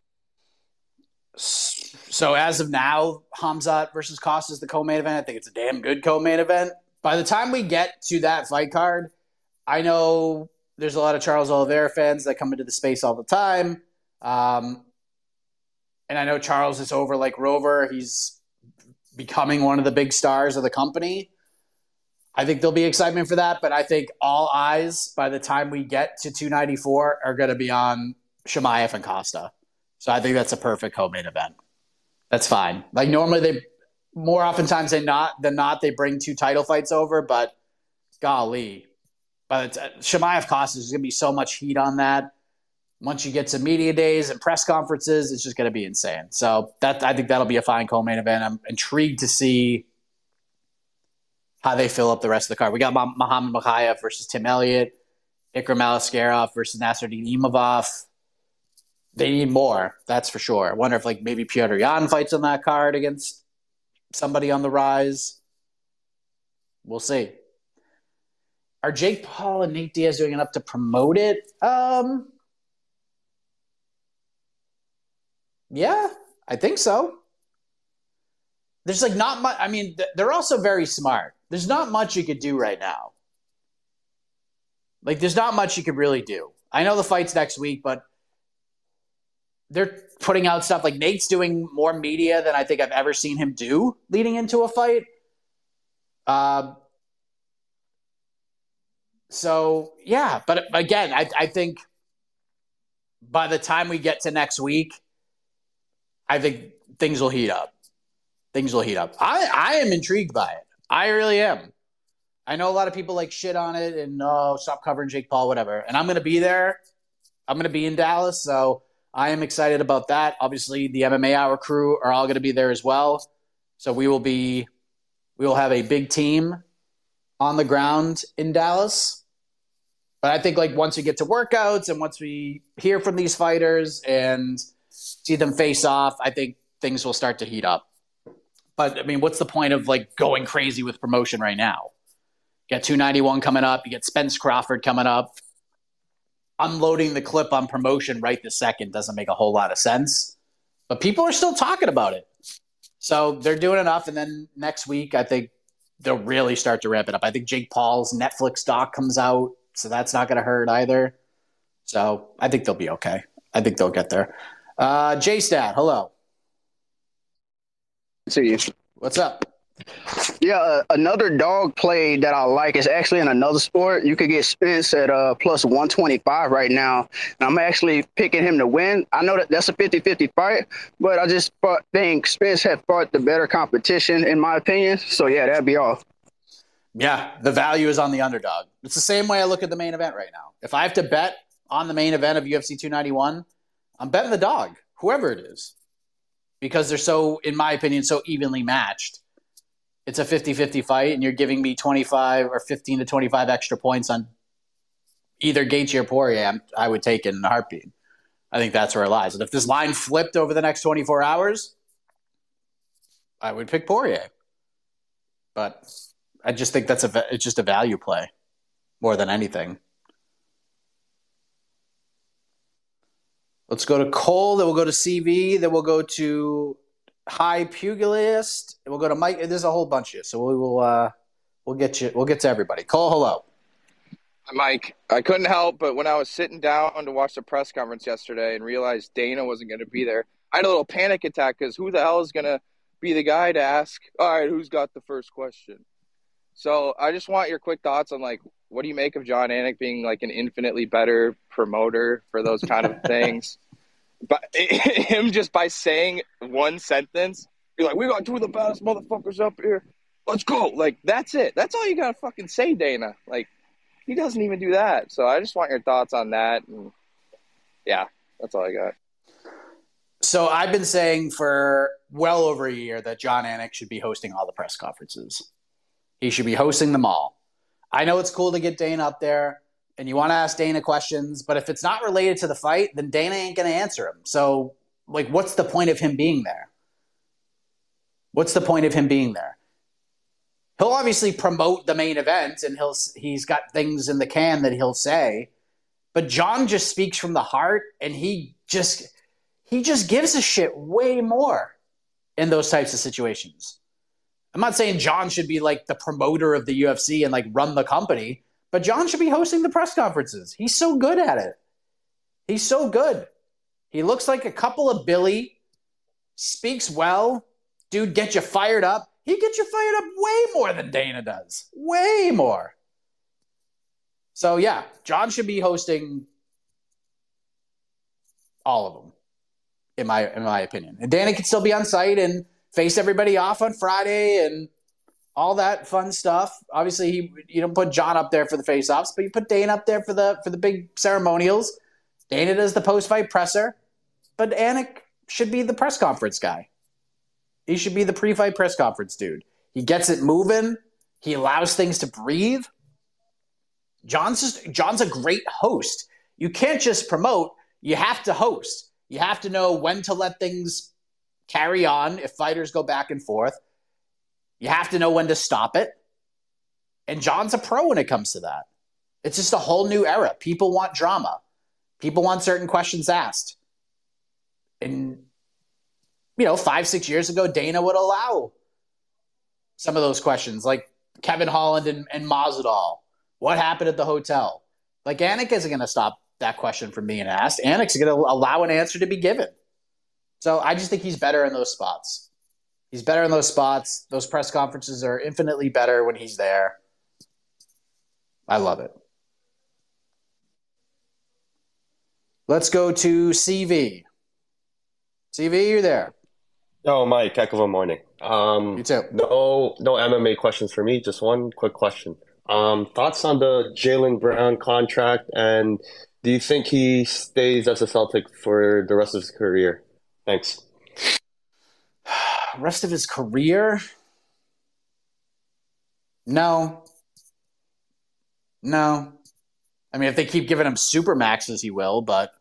So as of now, Khamzat versus Costa is the co-main event. I think it's a damn good co-main event. By the time we get to that fight card, I know there's a lot of Charles Oliveira fans that come into the space all the time. Um, and I know Charles is over like Rover. He's becoming one of the big stars of the company. I think there'll be excitement for that, but I think all eyes by the time we get to two ninety-four are going to be on Chimaev and Costa. So I think that's a perfect co-main event. That's fine. Like normally they more oftentimes than not than not they bring two title fights over, but golly. But uh, Chimaev Costas is going to be so much heat on that. Once you get to media days and press conferences, it's just going to be insane. So that I think that'll be a fine co-main event. I'm intrigued to see how they fill up the rest of the card. We got Muhammad Mokaev versus Tim Elliott, Ikram Aliskerov versus Nasruddin Imavov. They need more, that's for sure. I wonder if like maybe Piotr Yan fights on that card against somebody on the rise. We'll see. Are Jake Paul and Nate Diaz doing enough to promote it? Um, yeah, I think so. There's like not much. I mean, they're also very smart. There's not much you could do right now. Like, there's not much you could really do. I know the fight's next week, but they're putting out stuff like Nate's doing more media than I think I've ever seen him do leading into a fight. Uh, so, yeah. But again, I, I think by the time we get to next week, I think things will heat up. Things will heat up. I, I am intrigued by it. I really am. I know a lot of people like shit on it and oh, stop covering Jake Paul, whatever. And I'm going to be there. I'm going to be in Dallas, so I am excited about that. Obviously, the M M A Hour crew are all going to be there as well. So we will be, we will have a big team on the ground in Dallas. But I think like once we get to workouts and once we hear from these fighters and see them face off, I think things will start to heat up. But I mean, what's the point of like going crazy with promotion right now? You got two ninety-one coming up. You get Spence Crawford coming up. Unloading the clip on promotion right this second doesn't make a whole lot of sense. But people are still talking about it. So they're doing enough. And then next week, I think they'll really start to ramp it up. I think Jake Paul's Netflix doc comes out, so that's not going to hurt either. So I think they'll be okay. I think they'll get there. Uh, J-Stat, hello.
See you.
What's up?
Yeah, uh, another dog play that I like is actually in another sport. You could get Spence at uh, plus one twenty-five right now. And I'm actually picking him to win. I know that that's a fifty-fifty fight, but I just fought, think Spence had fought the better competition, in my opinion. So, yeah, that'd be all.
Yeah, the value is on the underdog. It's the same way I look at the main event right now. If I have to bet on the main event of U F C two ninety-one, I'm betting the dog, whoever it is, because they're so, in my opinion, so evenly matched. It's a fifty-fifty fight, and you're giving me twenty-five or fifteen to twenty-five extra points on either Gaethje or Poirier. I would take it in a heartbeat. I think that's where it lies. And if this line flipped over the next twenty-four hours, I would pick Poirier. But I just think that's a it's just a value play more than anything. Let's go to Cole, then we'll go to C V, then we'll go to High Pugilist, and we'll go to Mike. There's a whole bunch of you, so we will uh, we'll get you. We'll get to everybody. Cole, hello.
Hi, Mike. I couldn't help, but when I was sitting down to watch the press conference yesterday and realized Dana wasn't going to be there, I had a little panic attack because who the hell is going to be the guy to ask, all right, who's got the first question? So I just want your quick thoughts on, like, what do you make of Jon Anik being, like, an infinitely better promoter for those kind of things? But him just by saying one sentence, you're like, we got two of the baddest motherfuckers up here. Let's go. Like, that's it. That's all you got to fucking say, Dana. Like, he doesn't even do that. So I just want your thoughts on that. And yeah, that's all I got.
So I've been saying for well over a year that Jon Anik should be hosting all the press conferences. He should be hosting them all. I know it's cool to get Dana up there and you want to ask Dana questions, but if it's not related to the fight, then Dana ain't going to answer him. So, like, what's the point of him being there? What's the point of him being there? He'll obviously promote the main event and he'll he's got things in the can that he'll say, but Jon just speaks from the heart and he just he just gives a shit way more in those types of situations. I'm not saying Jon should be like the promoter of the U F C and like run the company, but Jon should be hosting the press conferences. He's so good at it. He's so good. He looks like a couple of Billy, speaks well. Dude, get you fired up. He gets you fired up way more than Dana does. Way more. So, yeah, Jon should be hosting all of them. in my in my opinion. And Dana can still be on site and face everybody off on Friday and all that fun stuff. Obviously, he you don't put John up there for the face-offs, but you put Dana up there for the for the big ceremonials. Dana does the post-fight presser, but Anik should be the press conference guy. He should be the pre-fight press conference dude. He gets it moving. He allows things to breathe. John's just John's a great host. You can't just promote. You have to host. You have to know when to let things carry on if fighters go back and forth. You have to know when to stop it. And John's a pro when it comes to that. It's just a whole new era. People want drama. People want certain questions asked. And, you know, five, six years ago, Dana would allow some of those questions, like Kevin Holland and, and Masvidal. What happened at the hotel? Like, Anik isn't going to stop that question from being asked. Anik's going to allow an answer to be given. So I just think he's better in those spots. He's better in those spots. Those press conferences are infinitely better when he's there. I love it. Let's go to C V. C V, you're there.
Oh, Mike, heck of a morning. Um,
you too.
No, no M M A questions for me. Just one quick question. Um, thoughts on the Jaylen Brown contract, and do you think he stays as a Celtic for the rest of his career? Thanks.
Rest of his career? No. No. I mean, if they keep giving him super maxes, he will, but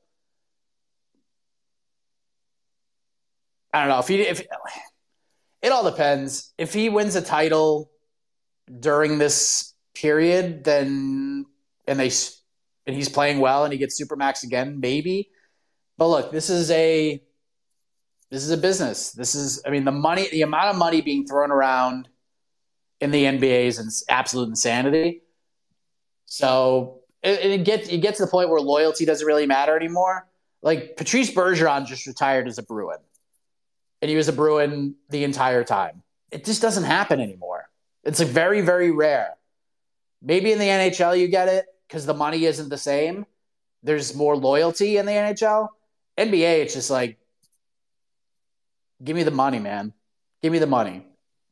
I don't know. If he, if it all depends. If he wins a title during this period, then and they and he's playing well and he gets supermax again, maybe. But look, this is a this is a business. This is, I mean, the money, the amount of money being thrown around in the N B A is absolute insanity. So it, it gets it gets to the point where loyalty doesn't really matter anymore. Like Patrice Bergeron just retired as a Bruin. And he was a Bruin the entire time. It just doesn't happen anymore. It's like very, very rare. Maybe in the N H L you get it because the money isn't the same. There's more loyalty in the N H L. N B A, it's just like, give me the money, man. Give me the money.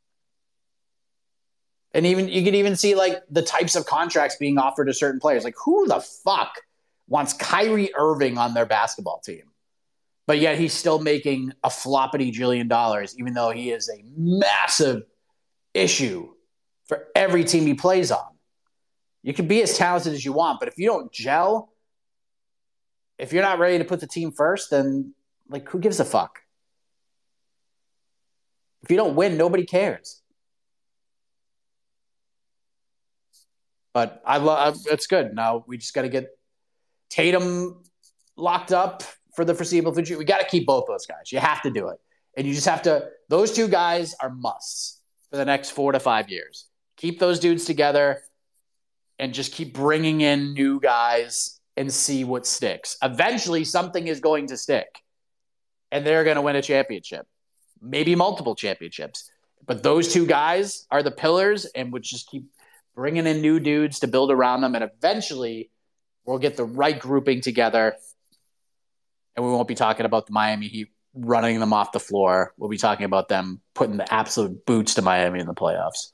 And even you can even see like the types of contracts being offered to certain players. Like, who the fuck wants Kyrie Irving on their basketball team? But yet he's still making a floppity jillion dollars, even though he is a massive issue for every team he plays on. You can be as talented as you want, but if you don't gel, if you're not ready to put the team first, then like who gives a fuck? If you don't win, nobody cares. But I love it's good. Now we just got to get Tatum locked up for the foreseeable future. We got to keep both those guys. You have to do it. And you just have to, those two guys are musts for the next four to five years. Keep those dudes together and just keep bringing in new guys and see what sticks. Eventually, something is going to stick. And they're going to win a championship. Maybe multiple championships. But those two guys are the pillars and would just keep bringing in new dudes to build around them. And eventually, we'll get the right grouping together. And we won't be talking about the Miami Heat running them off the floor. We'll be talking about them putting the absolute boots to Miami in the playoffs.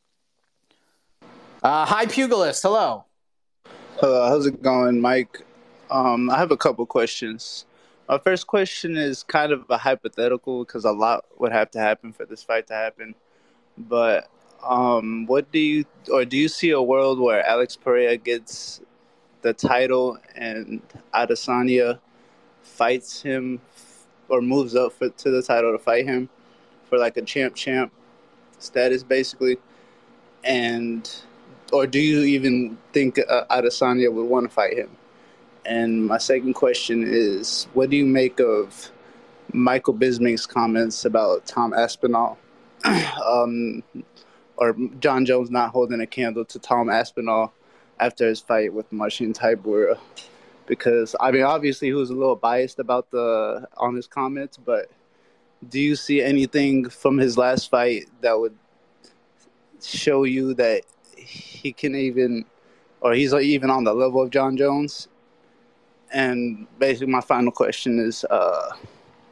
Uh, hi, Pugilist. Hello.
Hello. How's it going, Mike? Um, I have a couple questions. My first question is kind of a hypothetical because a lot would have to happen for this fight to happen. But um, what do you, or do you see a world where Alex Pereira gets the title and Adesanya fights him or moves up for, to the title to fight him for like a champ champ status basically? And or do you even think uh, Adesanya would want to fight him? And my second question is, what do you make of Michael Bisping's comments about Tom Aspinall um, or John Jones not holding a candle to Tom Aspinall after his fight with Marcin Tybura? Because, I mean, obviously he was a little biased about the on his comments, but do you see anything from his last fight that would show you that he can even, or he's even on the level of John Jones? And basically my final question is, uh,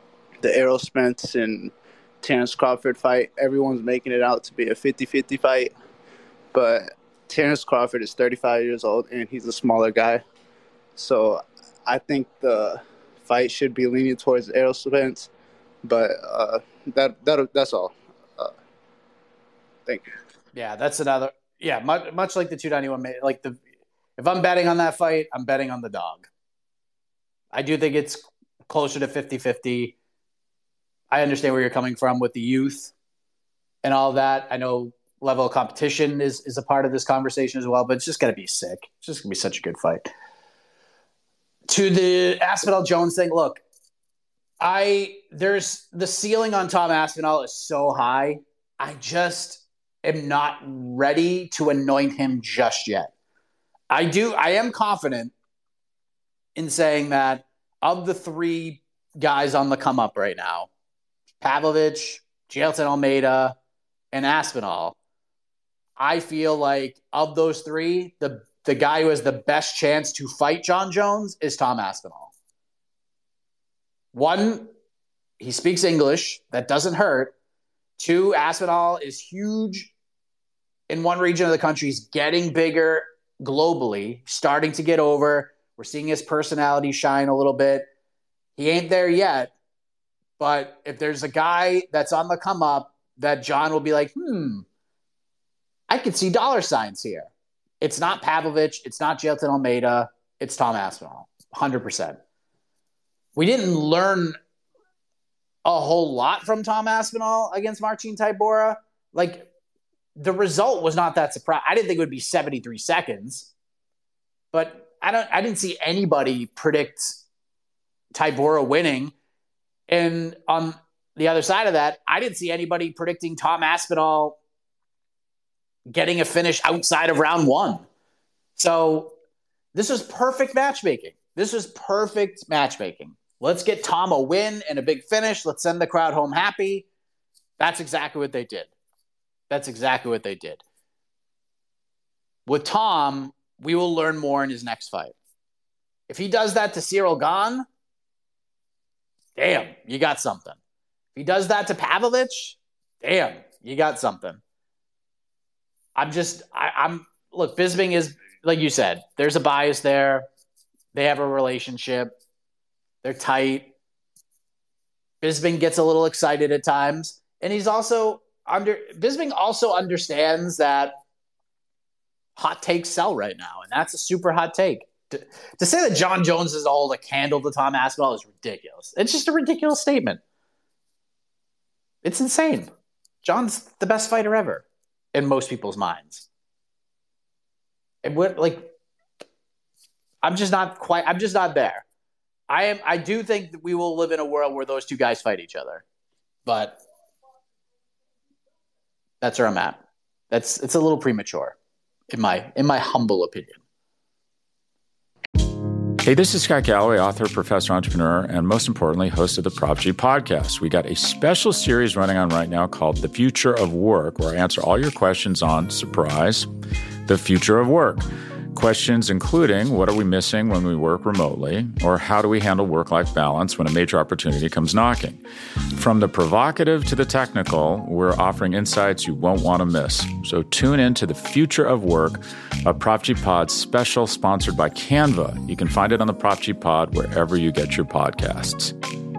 the Errol Spence and Terrence Crawford fight. Everyone's making it out to be a fifty-fifty fight, but Terrence Crawford is thirty-five years old and he's a smaller guy. So I think the fight should be leaning towards Errol Spence, but uh, that that that's all. Uh, thank you.
Yeah, that's another. Yeah, much, much like the two ninety-one. Like the, if I'm betting on that fight, I'm betting on the dog. I do think it's closer to fifty-fifty. I understand where you're coming from with the youth and all that. I know level of competition is, is a part of this conversation as well, but it's just going to be sick. It's just going to be such a good fight. To the Aspinall Jones thing, look, I there's the ceiling on Tom Aspinall is so high. I just am not ready to anoint him just yet. I do. I am confident in saying that of the three guys on the come up right now, Pavlovich, Jailton Almeida, and Aspinall, I feel like of those three, the the guy who has the best chance to fight John Jones is Tom Aspinall. One, he speaks English. That doesn't hurt. Two, Aspinall is huge in one region of the country. He's getting bigger globally, starting to get over. We're seeing his personality shine a little bit. He ain't there yet. But if there's a guy that's on the come up that John will be like, hmm, I could see dollar signs here. It's not Pavlovich. It's not Jailton Almeida. It's Tom Aspinall, one hundred percent. We didn't learn a whole lot from Tom Aspinall against Marcin Tybura. Like, the result was not that surprising. I didn't think it would be seventy-three seconds. But I don't. I didn't see anybody predict Tybura winning. And on the other side of that, I didn't see anybody predicting Tom Aspinall getting a finish outside of round one. So this was perfect matchmaking. This was perfect matchmaking. Let's get Tom a win and a big finish. Let's send the crowd home happy. That's exactly what they did. That's exactly what they did. With Tom, we will learn more in his next fight. If he does that to Cyril Gane, damn, you got something. If he does that to Pavlovich, damn, you got something. I'm just, I, I'm, look, Bisping is, like you said, there's a bias there. They have a relationship. They're tight. Bisping gets a little excited at times. And he's also, under Bisping also understands that hot takes sell right now. And that's a super hot take. To, to say that John Jones is all the candle to Tom Aspinall is ridiculous. It's just a ridiculous statement. It's insane. John's the best fighter ever in most people's minds. And what, like, I'm just not quite, I'm just not there. I am, I do think that we will live in a world where those two guys fight each other, but that's where I'm at. That's, it's a little premature in my, in my humble opinion.
Hey, this is Scott Galloway, author, professor, entrepreneur, and most importantly, host of the Prop G podcast. We got a special series running on right now called The Future of Work, where I answer all your questions on, surprise, the future of work. Questions including, what are we missing when we work remotely? Or how do we handle work-life balance when a major opportunity comes knocking? From the provocative to the technical, we're offering insights you won't want to miss. So tune in to The Future of Work, a Prop G Pod special sponsored by Canva. You can find it on the Prop G Pod wherever you get your podcasts.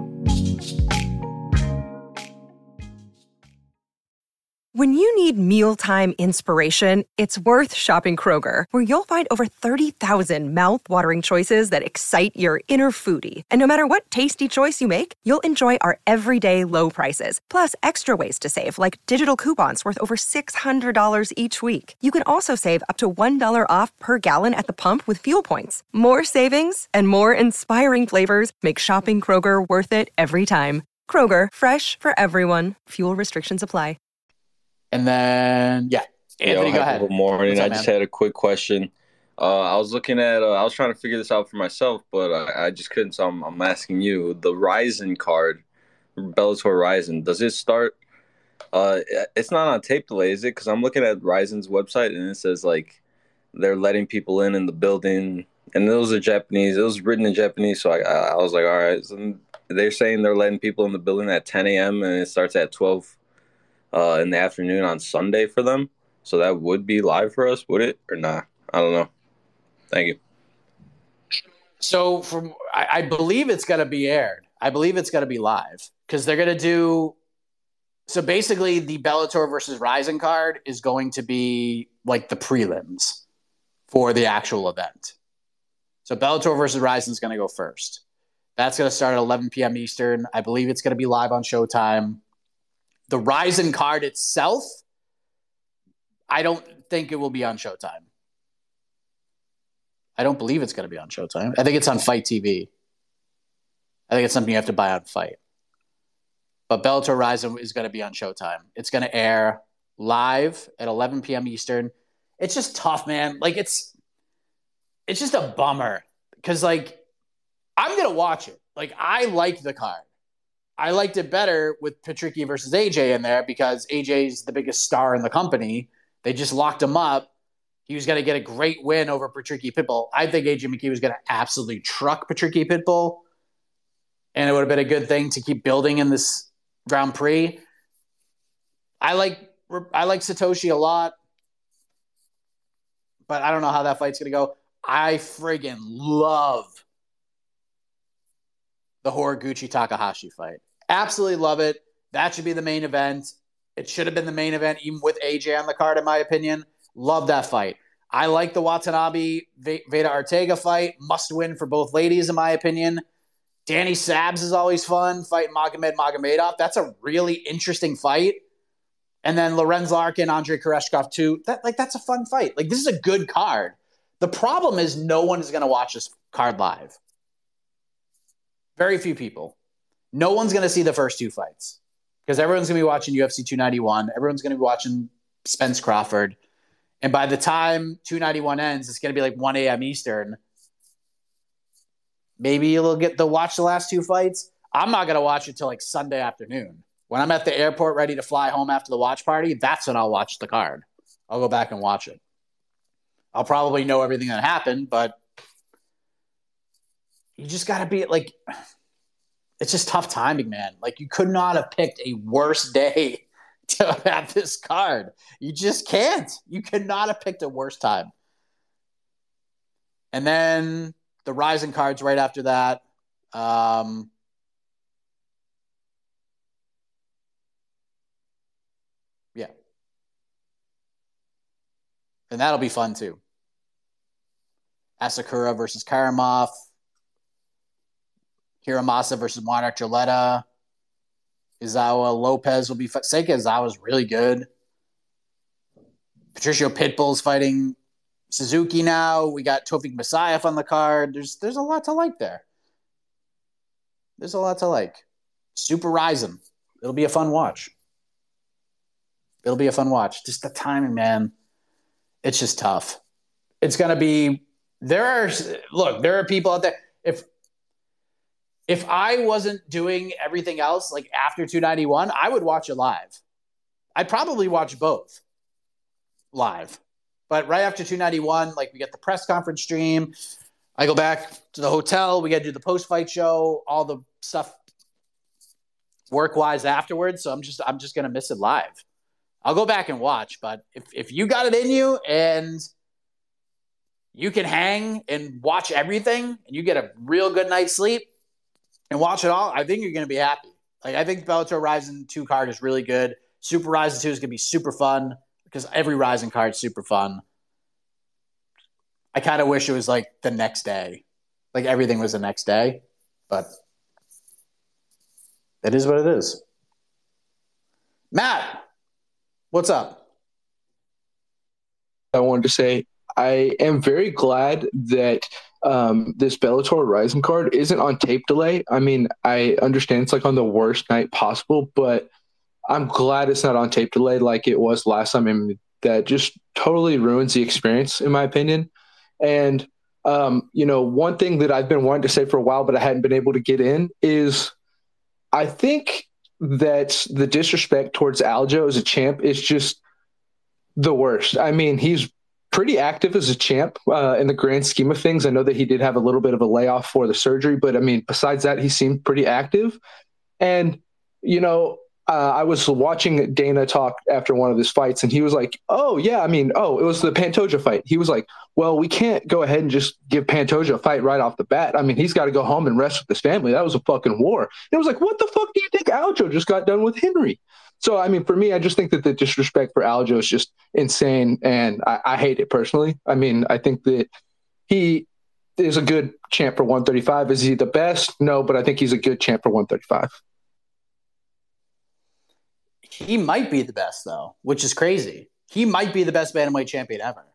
When you need mealtime inspiration, it's worth shopping Kroger, where you'll find over thirty thousand mouth-watering choices that excite your inner foodie. And no matter what tasty choice you make, you'll enjoy our everyday low prices, plus extra ways to save, like digital coupons worth over six hundred dollars each week. You can also save up to one dollar off per gallon at the pump with fuel points. More savings and more inspiring flavors make shopping Kroger worth it every time. Kroger, fresh for everyone. Fuel restrictions apply.
And then, yeah, Anthony,
Yo,
go ahead.
Good morning.
Up,
I just
man?
had a quick question. Uh, I was looking at, uh, I was trying to figure this out for myself, but I, I just couldn't, so I'm, I'm asking you. The Ryzen card, Bellator Ryzen, does it start, uh, it's not on tape delay, is it? Because I'm looking at Ryzen's website, and it says, like, they're letting people in in the building, and it was a Japanese, it was written in Japanese, so I, I was like, all right, so they're saying they're letting people in the building at ten a.m. and it starts at twelve uh, in the afternoon on Sunday for them. So that would be live for us, would it or not? I don't know. Thank you.
So from I, I believe it's going to be aired. I believe it's going to be live because they're going to do. So basically, the Bellator versus Rizin card is going to be like the prelims for the actual event. So Bellator versus Rizin is going to go first. That's going to start at eleven p.m. Eastern. I believe it's going to be live on Showtime. The Rizin card itself, I don't think it will be on Showtime. I don't believe it's going to be on Showtime. I think it's on Fight T V. I think it's something you have to buy on Fight. But Bellator Rizin is going to be on Showtime. It's going to air live at eleven p.m. Eastern. It's just tough, man. Like, it's it's just a bummer because, like, I'm going to watch it. Like, I like the card. I liked it better with Patricky versus A J in there because A J's the biggest star in the company. They just locked him up. He was going to get a great win over Patricky Pitbull. I think A J McKee was going to absolutely truck Patricky Pitbull, and it would have been a good thing to keep building in this Grand Prix. I like I like Satoshi a lot, but I don't know how that fight's going to go. I friggin' love the Horiguchi Takahashi fight. Absolutely love it. That should be the main event. It should have been the main event, even with A J on the card, in my opinion. Love that fight. I like the Watanabe Veda Ortega fight. Must win for both ladies, in my opinion. Danny Sabs is always fun. Fighting Magomed Magomedov. That's a really interesting fight. And then Lorenz Larkin, Andrei Koreshkov too. That like that's a fun fight. Like, this is a good card. The problem is no one is going to watch this card live. Very few people. No one's going to see the first two fights because everyone's going to be watching U F C two ninety-one. Everyone's going to be watching Spence Crawford. And by the time two ninety-one ends, it's going to be like one a.m. Eastern. Maybe you'll get to watch the last two fights. I'm not going to watch it till like Sunday afternoon. When I'm at the airport ready to fly home after the watch party, that's when I'll watch the card. I'll go back and watch it. I'll probably know everything that happened, but you just got to be like, it's just tough timing, man. Like, you could not have picked a worse day to have this card. You just can't. You could not have picked a worse time. And then the Rizin cards right after that. Um, yeah. And that'll be fun too. Asakura versus Karamov. Hiramasa versus Monarch Gilletta. Izawa Lopez will be fun. Seika Izawa's really good. Patricio Pitbull's fighting Suzuki now. We got Tofik Masayev on the card. There's there's a lot to like there. There's a lot to like. Super Rizin. It'll be a fun watch. It'll be a fun watch. Just the timing, man. It's just tough. It's going to be – there are – look, there are people out there. If if I wasn't doing everything else, like after two ninety-one, I would watch it live. I'd probably watch both live. But right after two ninety-one, like, we get the press conference stream. I go back to the hotel. We got to do the post-fight show, all the stuff work-wise afterwards. So I'm just I'm just going to miss it live. I'll go back and watch. But if, if you got it in you and you can hang and watch everything and you get a real good night's sleep and watch it all, I think you're going to be happy. Like, I think Bellator Rizin two card is really good. Super Rizin two is going to be super fun because every Rizin card is super fun. I kind of wish it was like the next day. Like, everything was the next day. But it is what it is. Matt, what's up?
I wanted to say I am very glad that um, this Bellator Rizin card isn't on tape delay. I mean, I understand it's like on the worst night possible, but I'm glad it's not on tape delay like it was last time. I mean, that just totally ruins the experience, in my opinion. And, um, you know, one thing that I've been wanting to say for a while, but I hadn't been able to get in is I think that the disrespect towards Aljo as a champ is just the worst. I mean, he's pretty active as a champ uh, in the grand scheme of things. I know that he did have a little bit of a layoff for the surgery, but I mean, besides that, he seemed pretty active. And, you know, uh, I was watching Dana talk after one of his fights, and he was like, oh, yeah, I mean, oh, it was the Pantoja fight. He was like, well, we can't go ahead and just give Pantoja a fight right off the bat. I mean, he's got to go home and rest with his family. That was a fucking war. And it was like, what the fuck do you think Aljo just got done with Henry? So, I mean, for me, I just think that the disrespect for Aljo is just insane, and I, I hate it personally. I mean, I think that he is a good champ for one thirty-five. Is he the best? No, but I think he's a good champ for one thirty-five.
He might be the best, though, which is crazy. He might be the best bantamweight champion ever.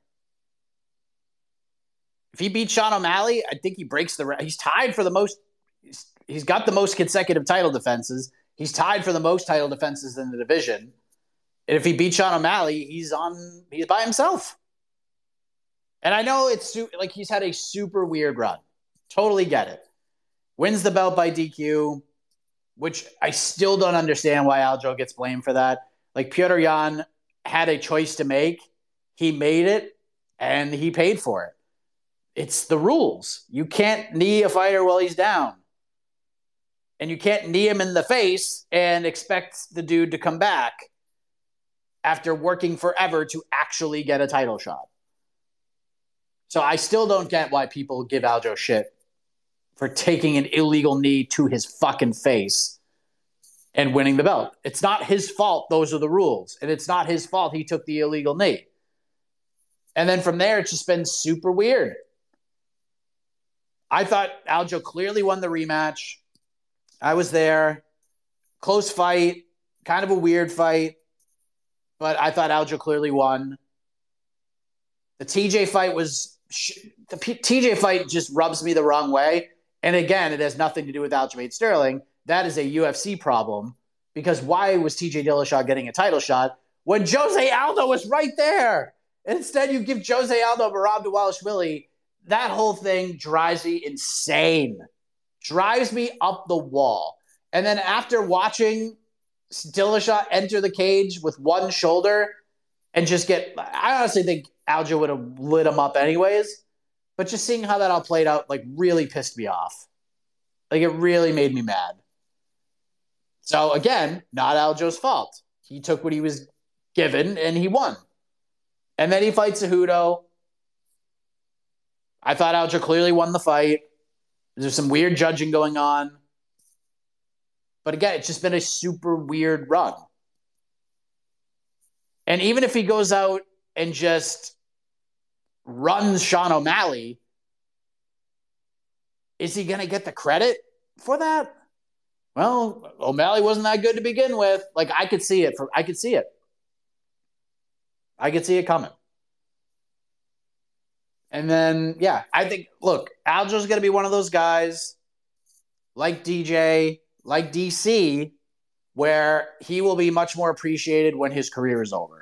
If he beats Sean O'Malley, I think he breaks the – he's tied for the most he's, – he's got the most consecutive title defenses. He's tied for the most title defenses in the division. And if he beats Sean O'Malley, he's on – he's by himself. And I know it's su- like he's had a super weird run. Totally get it. Wins the belt by D Q, which I still don't understand why Aljo gets blamed for that. Like, Petr Yan had a choice to make. He made it, and he paid for it. It's the rules. You can't knee a fighter while he's down. And you can't knee him in the face and expect the dude to come back after working forever to actually get a title shot. So I still don't get why people give Aljo shit for taking an illegal knee to his fucking face and winning the belt. It's not his fault. Those are the rules. And it's not his fault he took the illegal knee. And then from there, it's just been super weird. I thought Aljo clearly won the rematch. I was there. Close fight. Kind of a weird fight. But I thought Aljo clearly won. The T J fight was... The P- T J fight just rubs me the wrong way. And again, it has nothing to do with Aljamain Sterling. That is a U F C problem. Because why was T J Dillashaw getting a title shot when Jose Aldo was right there? Instead, you give Jose Aldo Merab Dvalishvili. That whole thing drives me insane. Drives me up the wall. And then after watching Dillashaw enter the cage with one shoulder and just get... I honestly think Aljo would have lit him up anyways. But just seeing how that all played out, like, really pissed me off. Like, it really made me mad. So, again, not Aljo's fault. He took what he was given, and he won. And then he fights Cejudo. I thought Aljo clearly won the fight. There's some weird judging going on. But again, it's just been a super weird run. And even if he goes out and just runs Sean O'Malley, is he going to get the credit for that? Well, O'Malley wasn't that good to begin with. Like, I could see it. For, I could see it. I could see it coming. And then, yeah, I think, look, Aljo's going to be one of those guys like D J, like D C, where he will be much more appreciated when his career is over.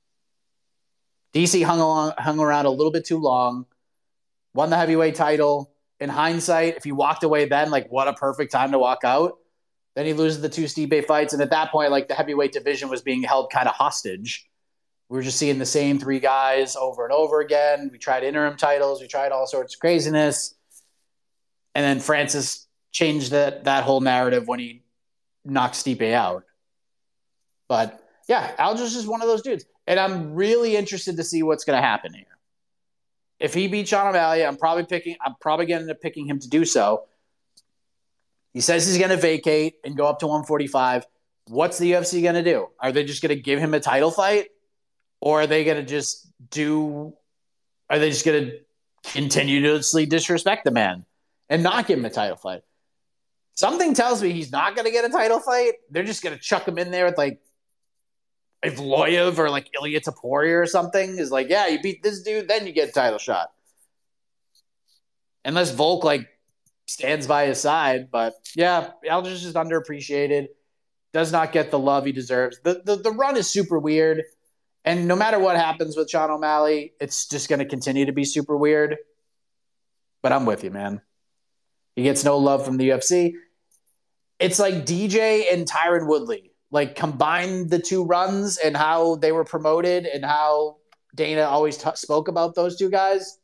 D C hung, along, hung around a little bit too long, won the heavyweight title. In hindsight, if he walked away then, like, what a perfect time to walk out. Then he loses the two Stipe fights, and at that point, like, the heavyweight division was being held kind of hostage. We were just seeing the same three guys over and over again. We tried interim titles. We tried all sorts of craziness. And then Francis changed that, that whole narrative when he knocked Stipe out. But, yeah, Aljo's just one of those dudes. And I'm really interested to see what's going to happen here. If he beats Sean O'Malley, I'm probably picking. I'm probably going to end up picking him to do so. He says he's going to vacate and go up to one forty-five. What's the U F C going to do? Are they just going to give him a title fight? Or are they going to just do – are they just going to continuously disrespect the man and not give him a title fight? Something tells me he's not going to get a title fight. They're just going to chuck him in there with, like, Evloev or, like, Ilya Taporia or something. Is like, yeah, you beat this dude, then you get a title shot. Unless Volk, like, stands by his side. But, yeah, Aljo's just underappreciated. Does not get the love he deserves. The, the, the run is super weird. And no matter what happens with Sean O'Malley, it's just going to continue to be super weird. But I'm with you, man. He gets no love from the U F C. It's like D J and Tyron Woodley. Like, combine the two runs and how they were promoted and how Dana always t- spoke about those two guys.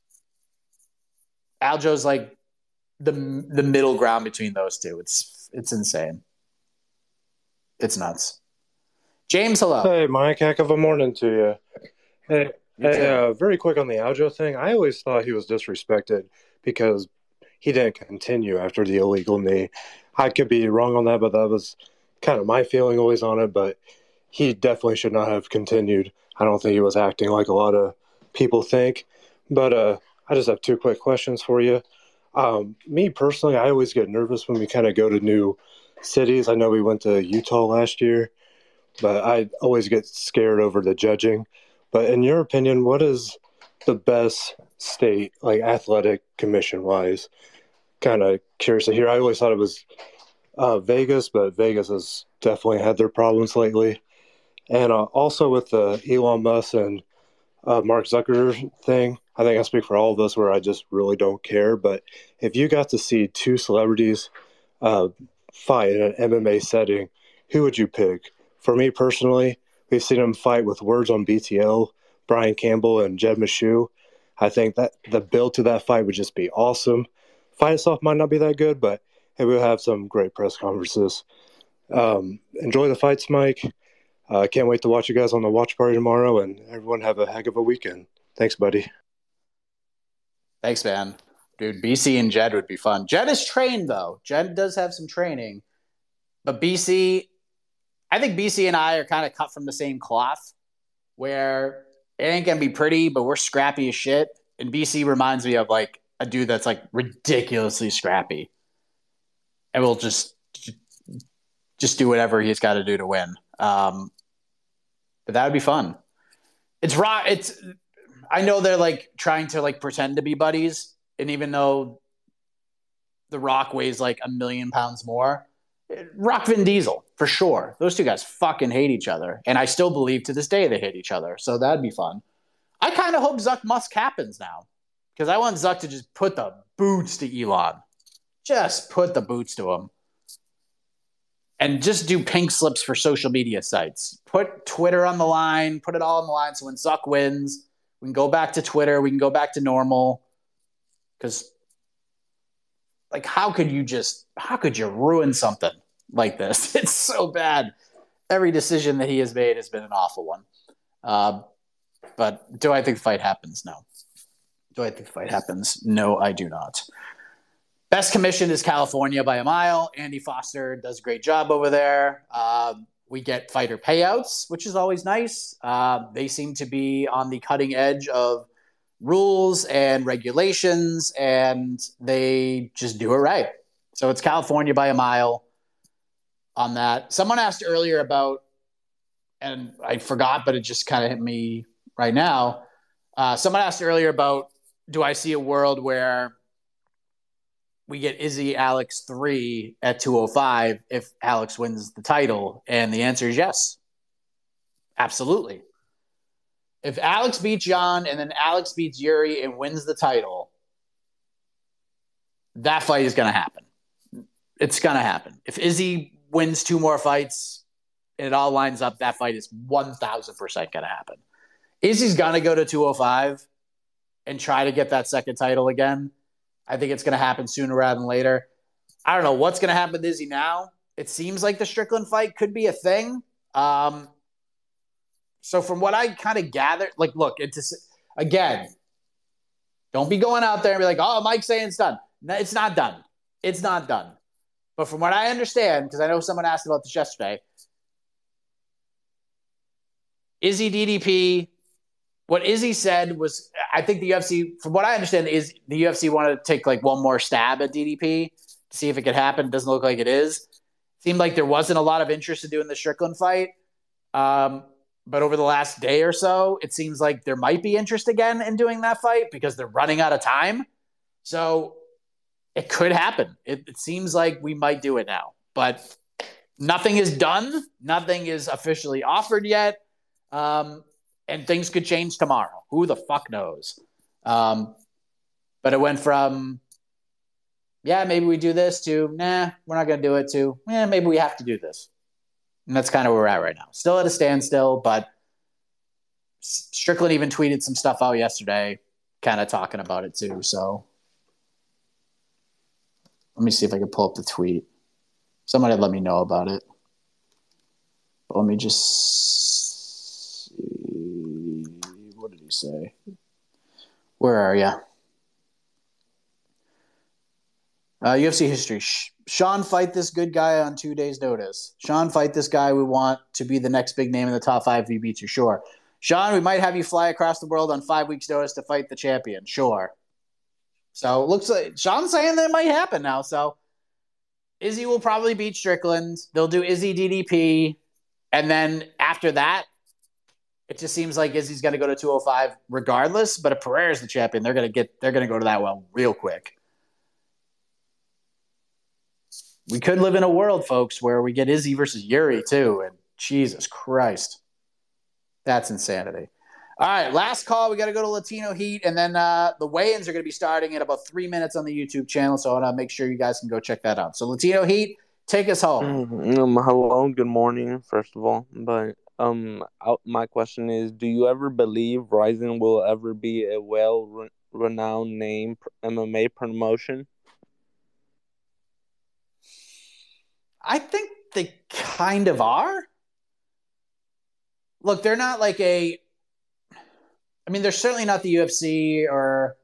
Aljo's like the the middle ground between those two. It's it's insane. It's nuts. James, hello.
Hey, Mike. Heck of a morning to you. Hey,
You
hey
too.
uh, very quick on the Aljo thing. I always thought he was disrespected because he didn't continue after the illegal knee. I could be wrong on that, but that was kind of my feeling always on it. But he definitely should not have continued. I don't think he was acting like a lot of people think. But uh, I just have two quick questions for you. Um, me personally, I always get nervous when we kind of go to new cities. I know we went to Utah last year, but I always get scared over the judging. But in your opinion, what is the best state, like athletic commission wise? Kind of curious to hear. I always thought it was uh, Vegas, but Vegas has definitely had their problems lately. And uh, also with the Elon Musk and uh, Mark Zuckerberg thing, I think I speak for all of us where I just really don't care. But if you got to see two celebrities uh, fight in an M M A setting, who would you pick? For me personally, we've seen them fight with words on B T L, Brian Campbell and Jed Meshew. I think that the build to that fight would just be awesome. Fight itself might not be that good, but it will have some great press conferences. Um, enjoy the fights, Mike. I uh, can't wait to watch you guys on the watch party tomorrow, and everyone have a heck of a weekend. Thanks, buddy.
Thanks, man. Dude, B C and Jed would be fun. Jed is trained, though. Jed does have some training. But B C, I think B C and I are kind of cut from the same cloth, where it ain't going to be pretty, but we're scrappy as shit. And B C reminds me of, like, a dude that's, like, ridiculously scrappy. And will just, just do whatever he's got to do to win. Um, but that would be fun. It's rock. It's, I know they're like trying to like pretend to be buddies. And even though The Rock weighs like a million pounds more, Rock Vin Diesel for sure. Those two guys fucking hate each other. And I still believe to this day they hate each other. So that'd be fun. I kind of hope Zuck Musk happens now because I want Zuck to just put the boots to Elon. Just put the boots to him. And just do pink slips for social media sites. Put Twitter on the line. Put it all on the line. So when Zuck wins, we can go back to Twitter. We can go back to normal. Because, like, how could you just, how could you ruin something like this? It's so bad. Every decision that he has made has been an awful one. Uh, but do I think the fight happens? No. Do I think the fight happens? No, I do not. Best commission is California by a mile. Andy Foster does a great job over there. Uh, we get fighter payouts, which is always nice. Uh, they seem to be on the cutting edge of rules and regulations, and they just do it right. So it's California by a mile on that. Someone asked earlier about, and I forgot, but it just kind of hit me right now. Uh, someone asked earlier about, do I see a world where we get Izzy Alex three at two oh five if Alex wins the title? And the answer is yes. Absolutely. If Alex beats Jan and then Alex beats Yuri and wins the title, that fight is going to happen. It's going to happen. If Izzy wins two more fights and it all lines up, that fight is one thousand percent going to happen. Izzy's going to go to two oh five and try to get that second title again. I think it's going to happen sooner rather than later. I don't know what's going to happen to Izzy now. It seems like the Strickland fight could be a thing. Um, so from what I kind of gathered, like, look, it's again, don't be going out there and be like, oh, Mike's saying it's done. No, it's not done. It's not done. But from what I understand, because I know someone asked about this yesterday, Izzy D D P, what Izzy said was, I think the U F C, from what I understand, is the U F C wanted to take like one more stab at D D P to see if it could happen. It doesn't look like it is. Seemed like there wasn't a lot of interest in doing the Strickland fight. Um, but over the last day or so, it seems like there might be interest again in doing that fight because they're running out of time. So it could happen. It, it seems like we might do it now. But nothing is done. Nothing is officially offered yet. Um, and things could change tomorrow. Who the fuck knows? Um, but it went from, yeah, maybe we do this to, nah, we're not going to do it to, yeah, maybe we have to do this. And that's kind of where we're at right now. Still at a standstill, but Strickland even tweeted some stuff out yesterday, kind of talking about it too. So let me see if I can pull up the tweet. Somebody let me know about it. But let me just see. What did he say? Where are you? Uh, U F C history. Sean, fight this good guy on two days' notice. Sean, fight this guy we want to be the next big name in the top five if he beats you. Sure. Sean, we might have you fly across the world on five weeks' notice to fight the champion. Sure. So it looks like Sean's saying that might happen now. So Izzy will probably beat Strickland. They'll do Izzy D D P. And then after that, it just seems like Izzy's going to go to two oh five regardless. But if Pereira's the champion, they're going to get they're going to go to that well real quick. We could live in a world, folks, where we get Izzy versus Yuri too. And Jesus Christ, that's insanity. All right, last call. We got to go to Latino Heat, and then uh, the weigh-ins are going to be starting in about three minutes on the YouTube channel. So I want to make sure you guys can go check that out. So Latino Heat, take us home.
Um, hello, good morning, first of all. But um, I, my question is, do you ever believe Rizin will ever be a well-renowned name M M A promotion?
I think they kind of are. Look, they're not like a I mean, they're certainly not the U F C or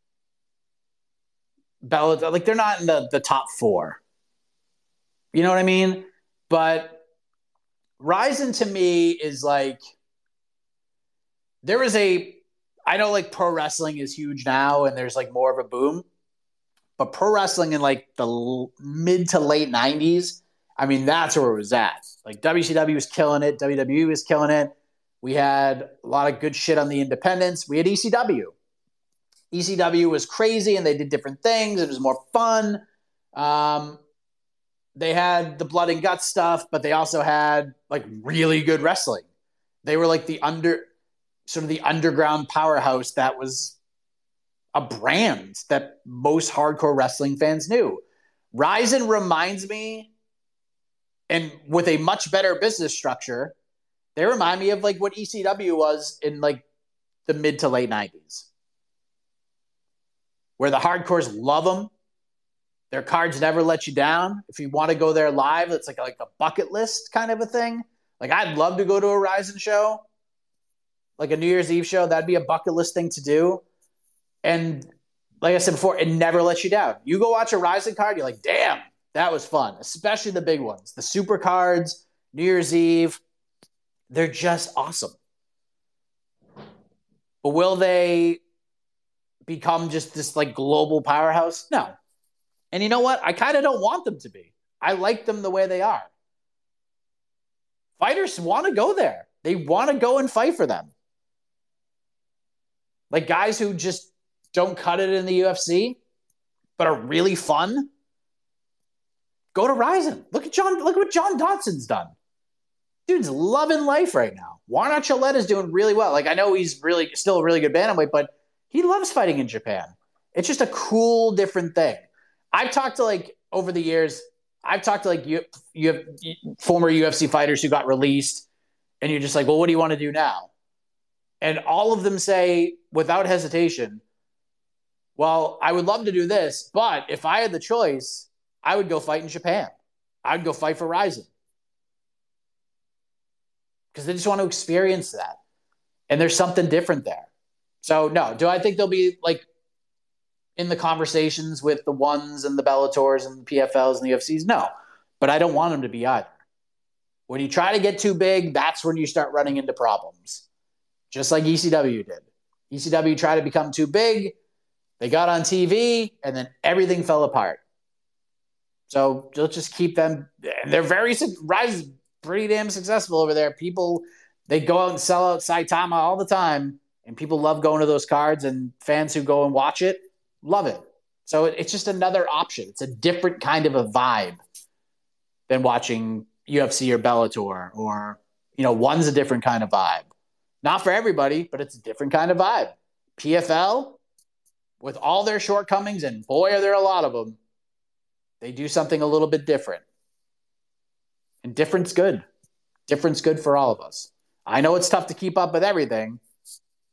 Bellator. Like, they're not in the, the top four. You know what I mean? But Rizin to me is like, there is a, I know like pro wrestling is huge now and there's like more of a boom. But pro wrestling in like the l- mid to late nineties, I mean, that's where it was at. Like W C W was killing it. W W E was killing it. We had a lot of good shit on the independents. We had E C W. E C W was crazy, and they did different things. It was more fun. Um, they had the blood and guts stuff, but they also had like really good wrestling. They were like the under, sort of the underground powerhouse that was a brand that most hardcore wrestling fans knew. Rizin reminds me, and with a much better business structure, they remind me of like what E C W was in like the mid to late nineties, where the hardcores love them. Their cards never let you down. If you want to go there live, it's like a, like a bucket list kind of a thing. Like, I'd love to go to a Rizin show, like a New Year's Eve show. That'd be a bucket list thing to do. And like I said before, it never lets you down. You go watch a Rizin card, you're like, damn, that was fun. Especially the big ones, the super cards, New Year's Eve. They're just awesome. But will they become just this like global powerhouse? No. And you know what? I kind of don't want them to be. I like them the way they are. Fighters want to go there. They want to go and fight for them. Like guys who just don't cut it in the U F C, but are really fun. Go to Rizin. Look at John. Look at what John Dodson's done. Dude's loving life right now. Warnock Gillette is doing really well. Like, I know he's really still a really good bantamweight, but he loves fighting in Japan. It's just a cool, different thing. I've talked to like over the years, I've talked to like you, you have former U F C fighters who got released, and you're just like, well, what do you want to do now? And all of them say without hesitation, well, I would love to do this, but if I had the choice, I would go fight in Japan. I'd go fight for Rizin. Because they just want to experience that. And there's something different there. So, no. Do I think they'll be, like, in the conversations with the ones and the Bellators and the P F Ls and the U F Cs? No. But I don't want them to be either. When you try to get too big, that's when you start running into problems. Just like E C W did. E C W tried to become too big. They got on T V, and then everything fell apart. So, let's just keep them. They're very – Rise pretty damn successful over there. People, they go out and sell out Saitama all the time, and people love going to those cards, and fans who go and watch it love it. So it's just another option. It's a different kind of a vibe than watching U F C or Bellator, or, you know, one's a different kind of vibe. Not for everybody, but it's a different kind of vibe. P F L, with all their shortcomings, and boy, are there a lot of them, they do something a little bit different. And different's good. Different's good for all of us. I know it's tough to keep up with everything,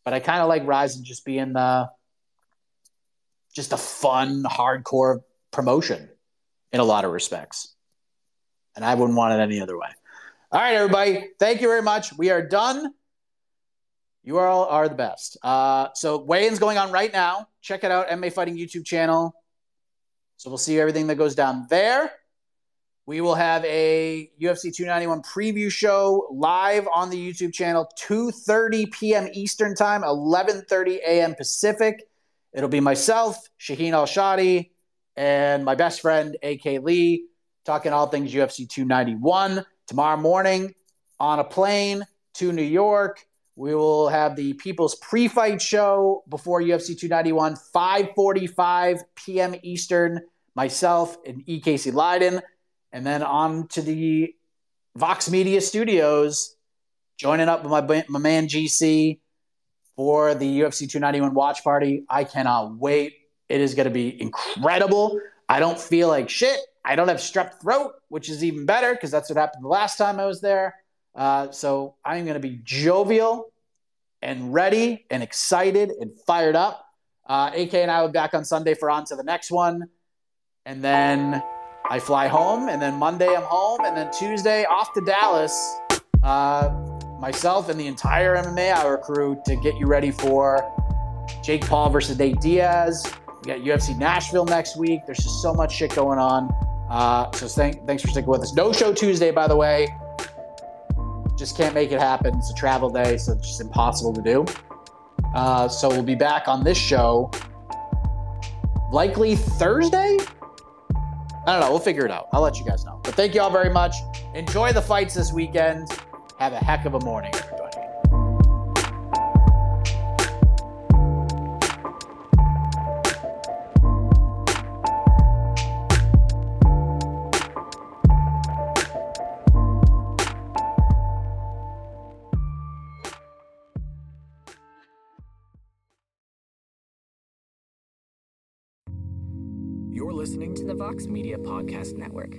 but I kind of like Rizin just being the just a fun, hardcore promotion in a lot of respects. And I wouldn't want it any other way. All right, everybody. Thank you very much. We are done. You all are the best. Uh, so weigh-in's going on right now. Check it out, M M A Fighting YouTube channel. So we'll see everything that goes down there. We will have a U F C two ninety-one preview show live on the YouTube channel, two thirty p.m. Eastern Time, eleven thirty a.m. Pacific. It'll be myself, Shaheen Al-Shadi, and my best friend, A K Lee, talking all things U F C two ninety-one. Tomorrow morning, on a plane to New York, we will have the People's Pre-Fight Show before U F C two ninety-one, five forty-five p.m. Eastern, myself and E. Casey Leiden. And then on to the Vox Media Studios, joining up with my, my man G C for the U F C two ninety-one watch party. I cannot wait. It is going to be incredible. I don't feel like shit. I don't have strep throat, which is even better because that's what happened the last time I was there. Uh, so I'm going to be jovial and ready and excited and fired up. Uh, A K and I will be back on Sunday for on to the next one. And then I fly home, and then Monday I'm home, and then Tuesday off to Dallas. Uh, myself and the entire M M A Hour crew to get you ready for Jake Paul versus Nate Diaz. We got U F C Nashville next week. There's just so much shit going on. Uh, so thank, thanks for sticking with us. No show Tuesday, by the way. Just can't make it happen. It's a travel day, so it's just impossible to do. Uh, so we'll be back on this show likely Thursday? I don't know. We'll figure it out. I'll let you guys know. But thank you all very much. Enjoy the fights this weekend. Have a heck of a morning, everybody.
You're listening to the Vox Media Podcast Network.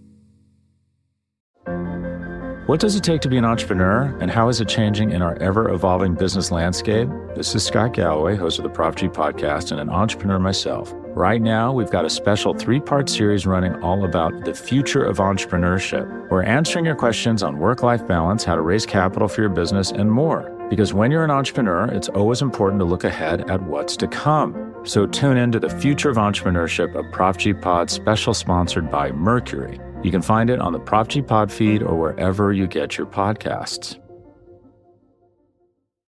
What does it take to be an entrepreneur, and how is it changing in our ever-evolving business landscape? This is Scott Galloway, host of the Prop G Podcast and an entrepreneur myself. Right now, we've got a special three-part series running all about the future of entrepreneurship. We're answering your questions on work-life balance, how to raise capital for your business, and more. Because when you're an entrepreneur, it's always important to look ahead at what's to come. So tune in to the Future of Entrepreneurship, a Prop G Pod special sponsored by Mercury. You can find it on the Prop G Pod feed or wherever you get your podcasts.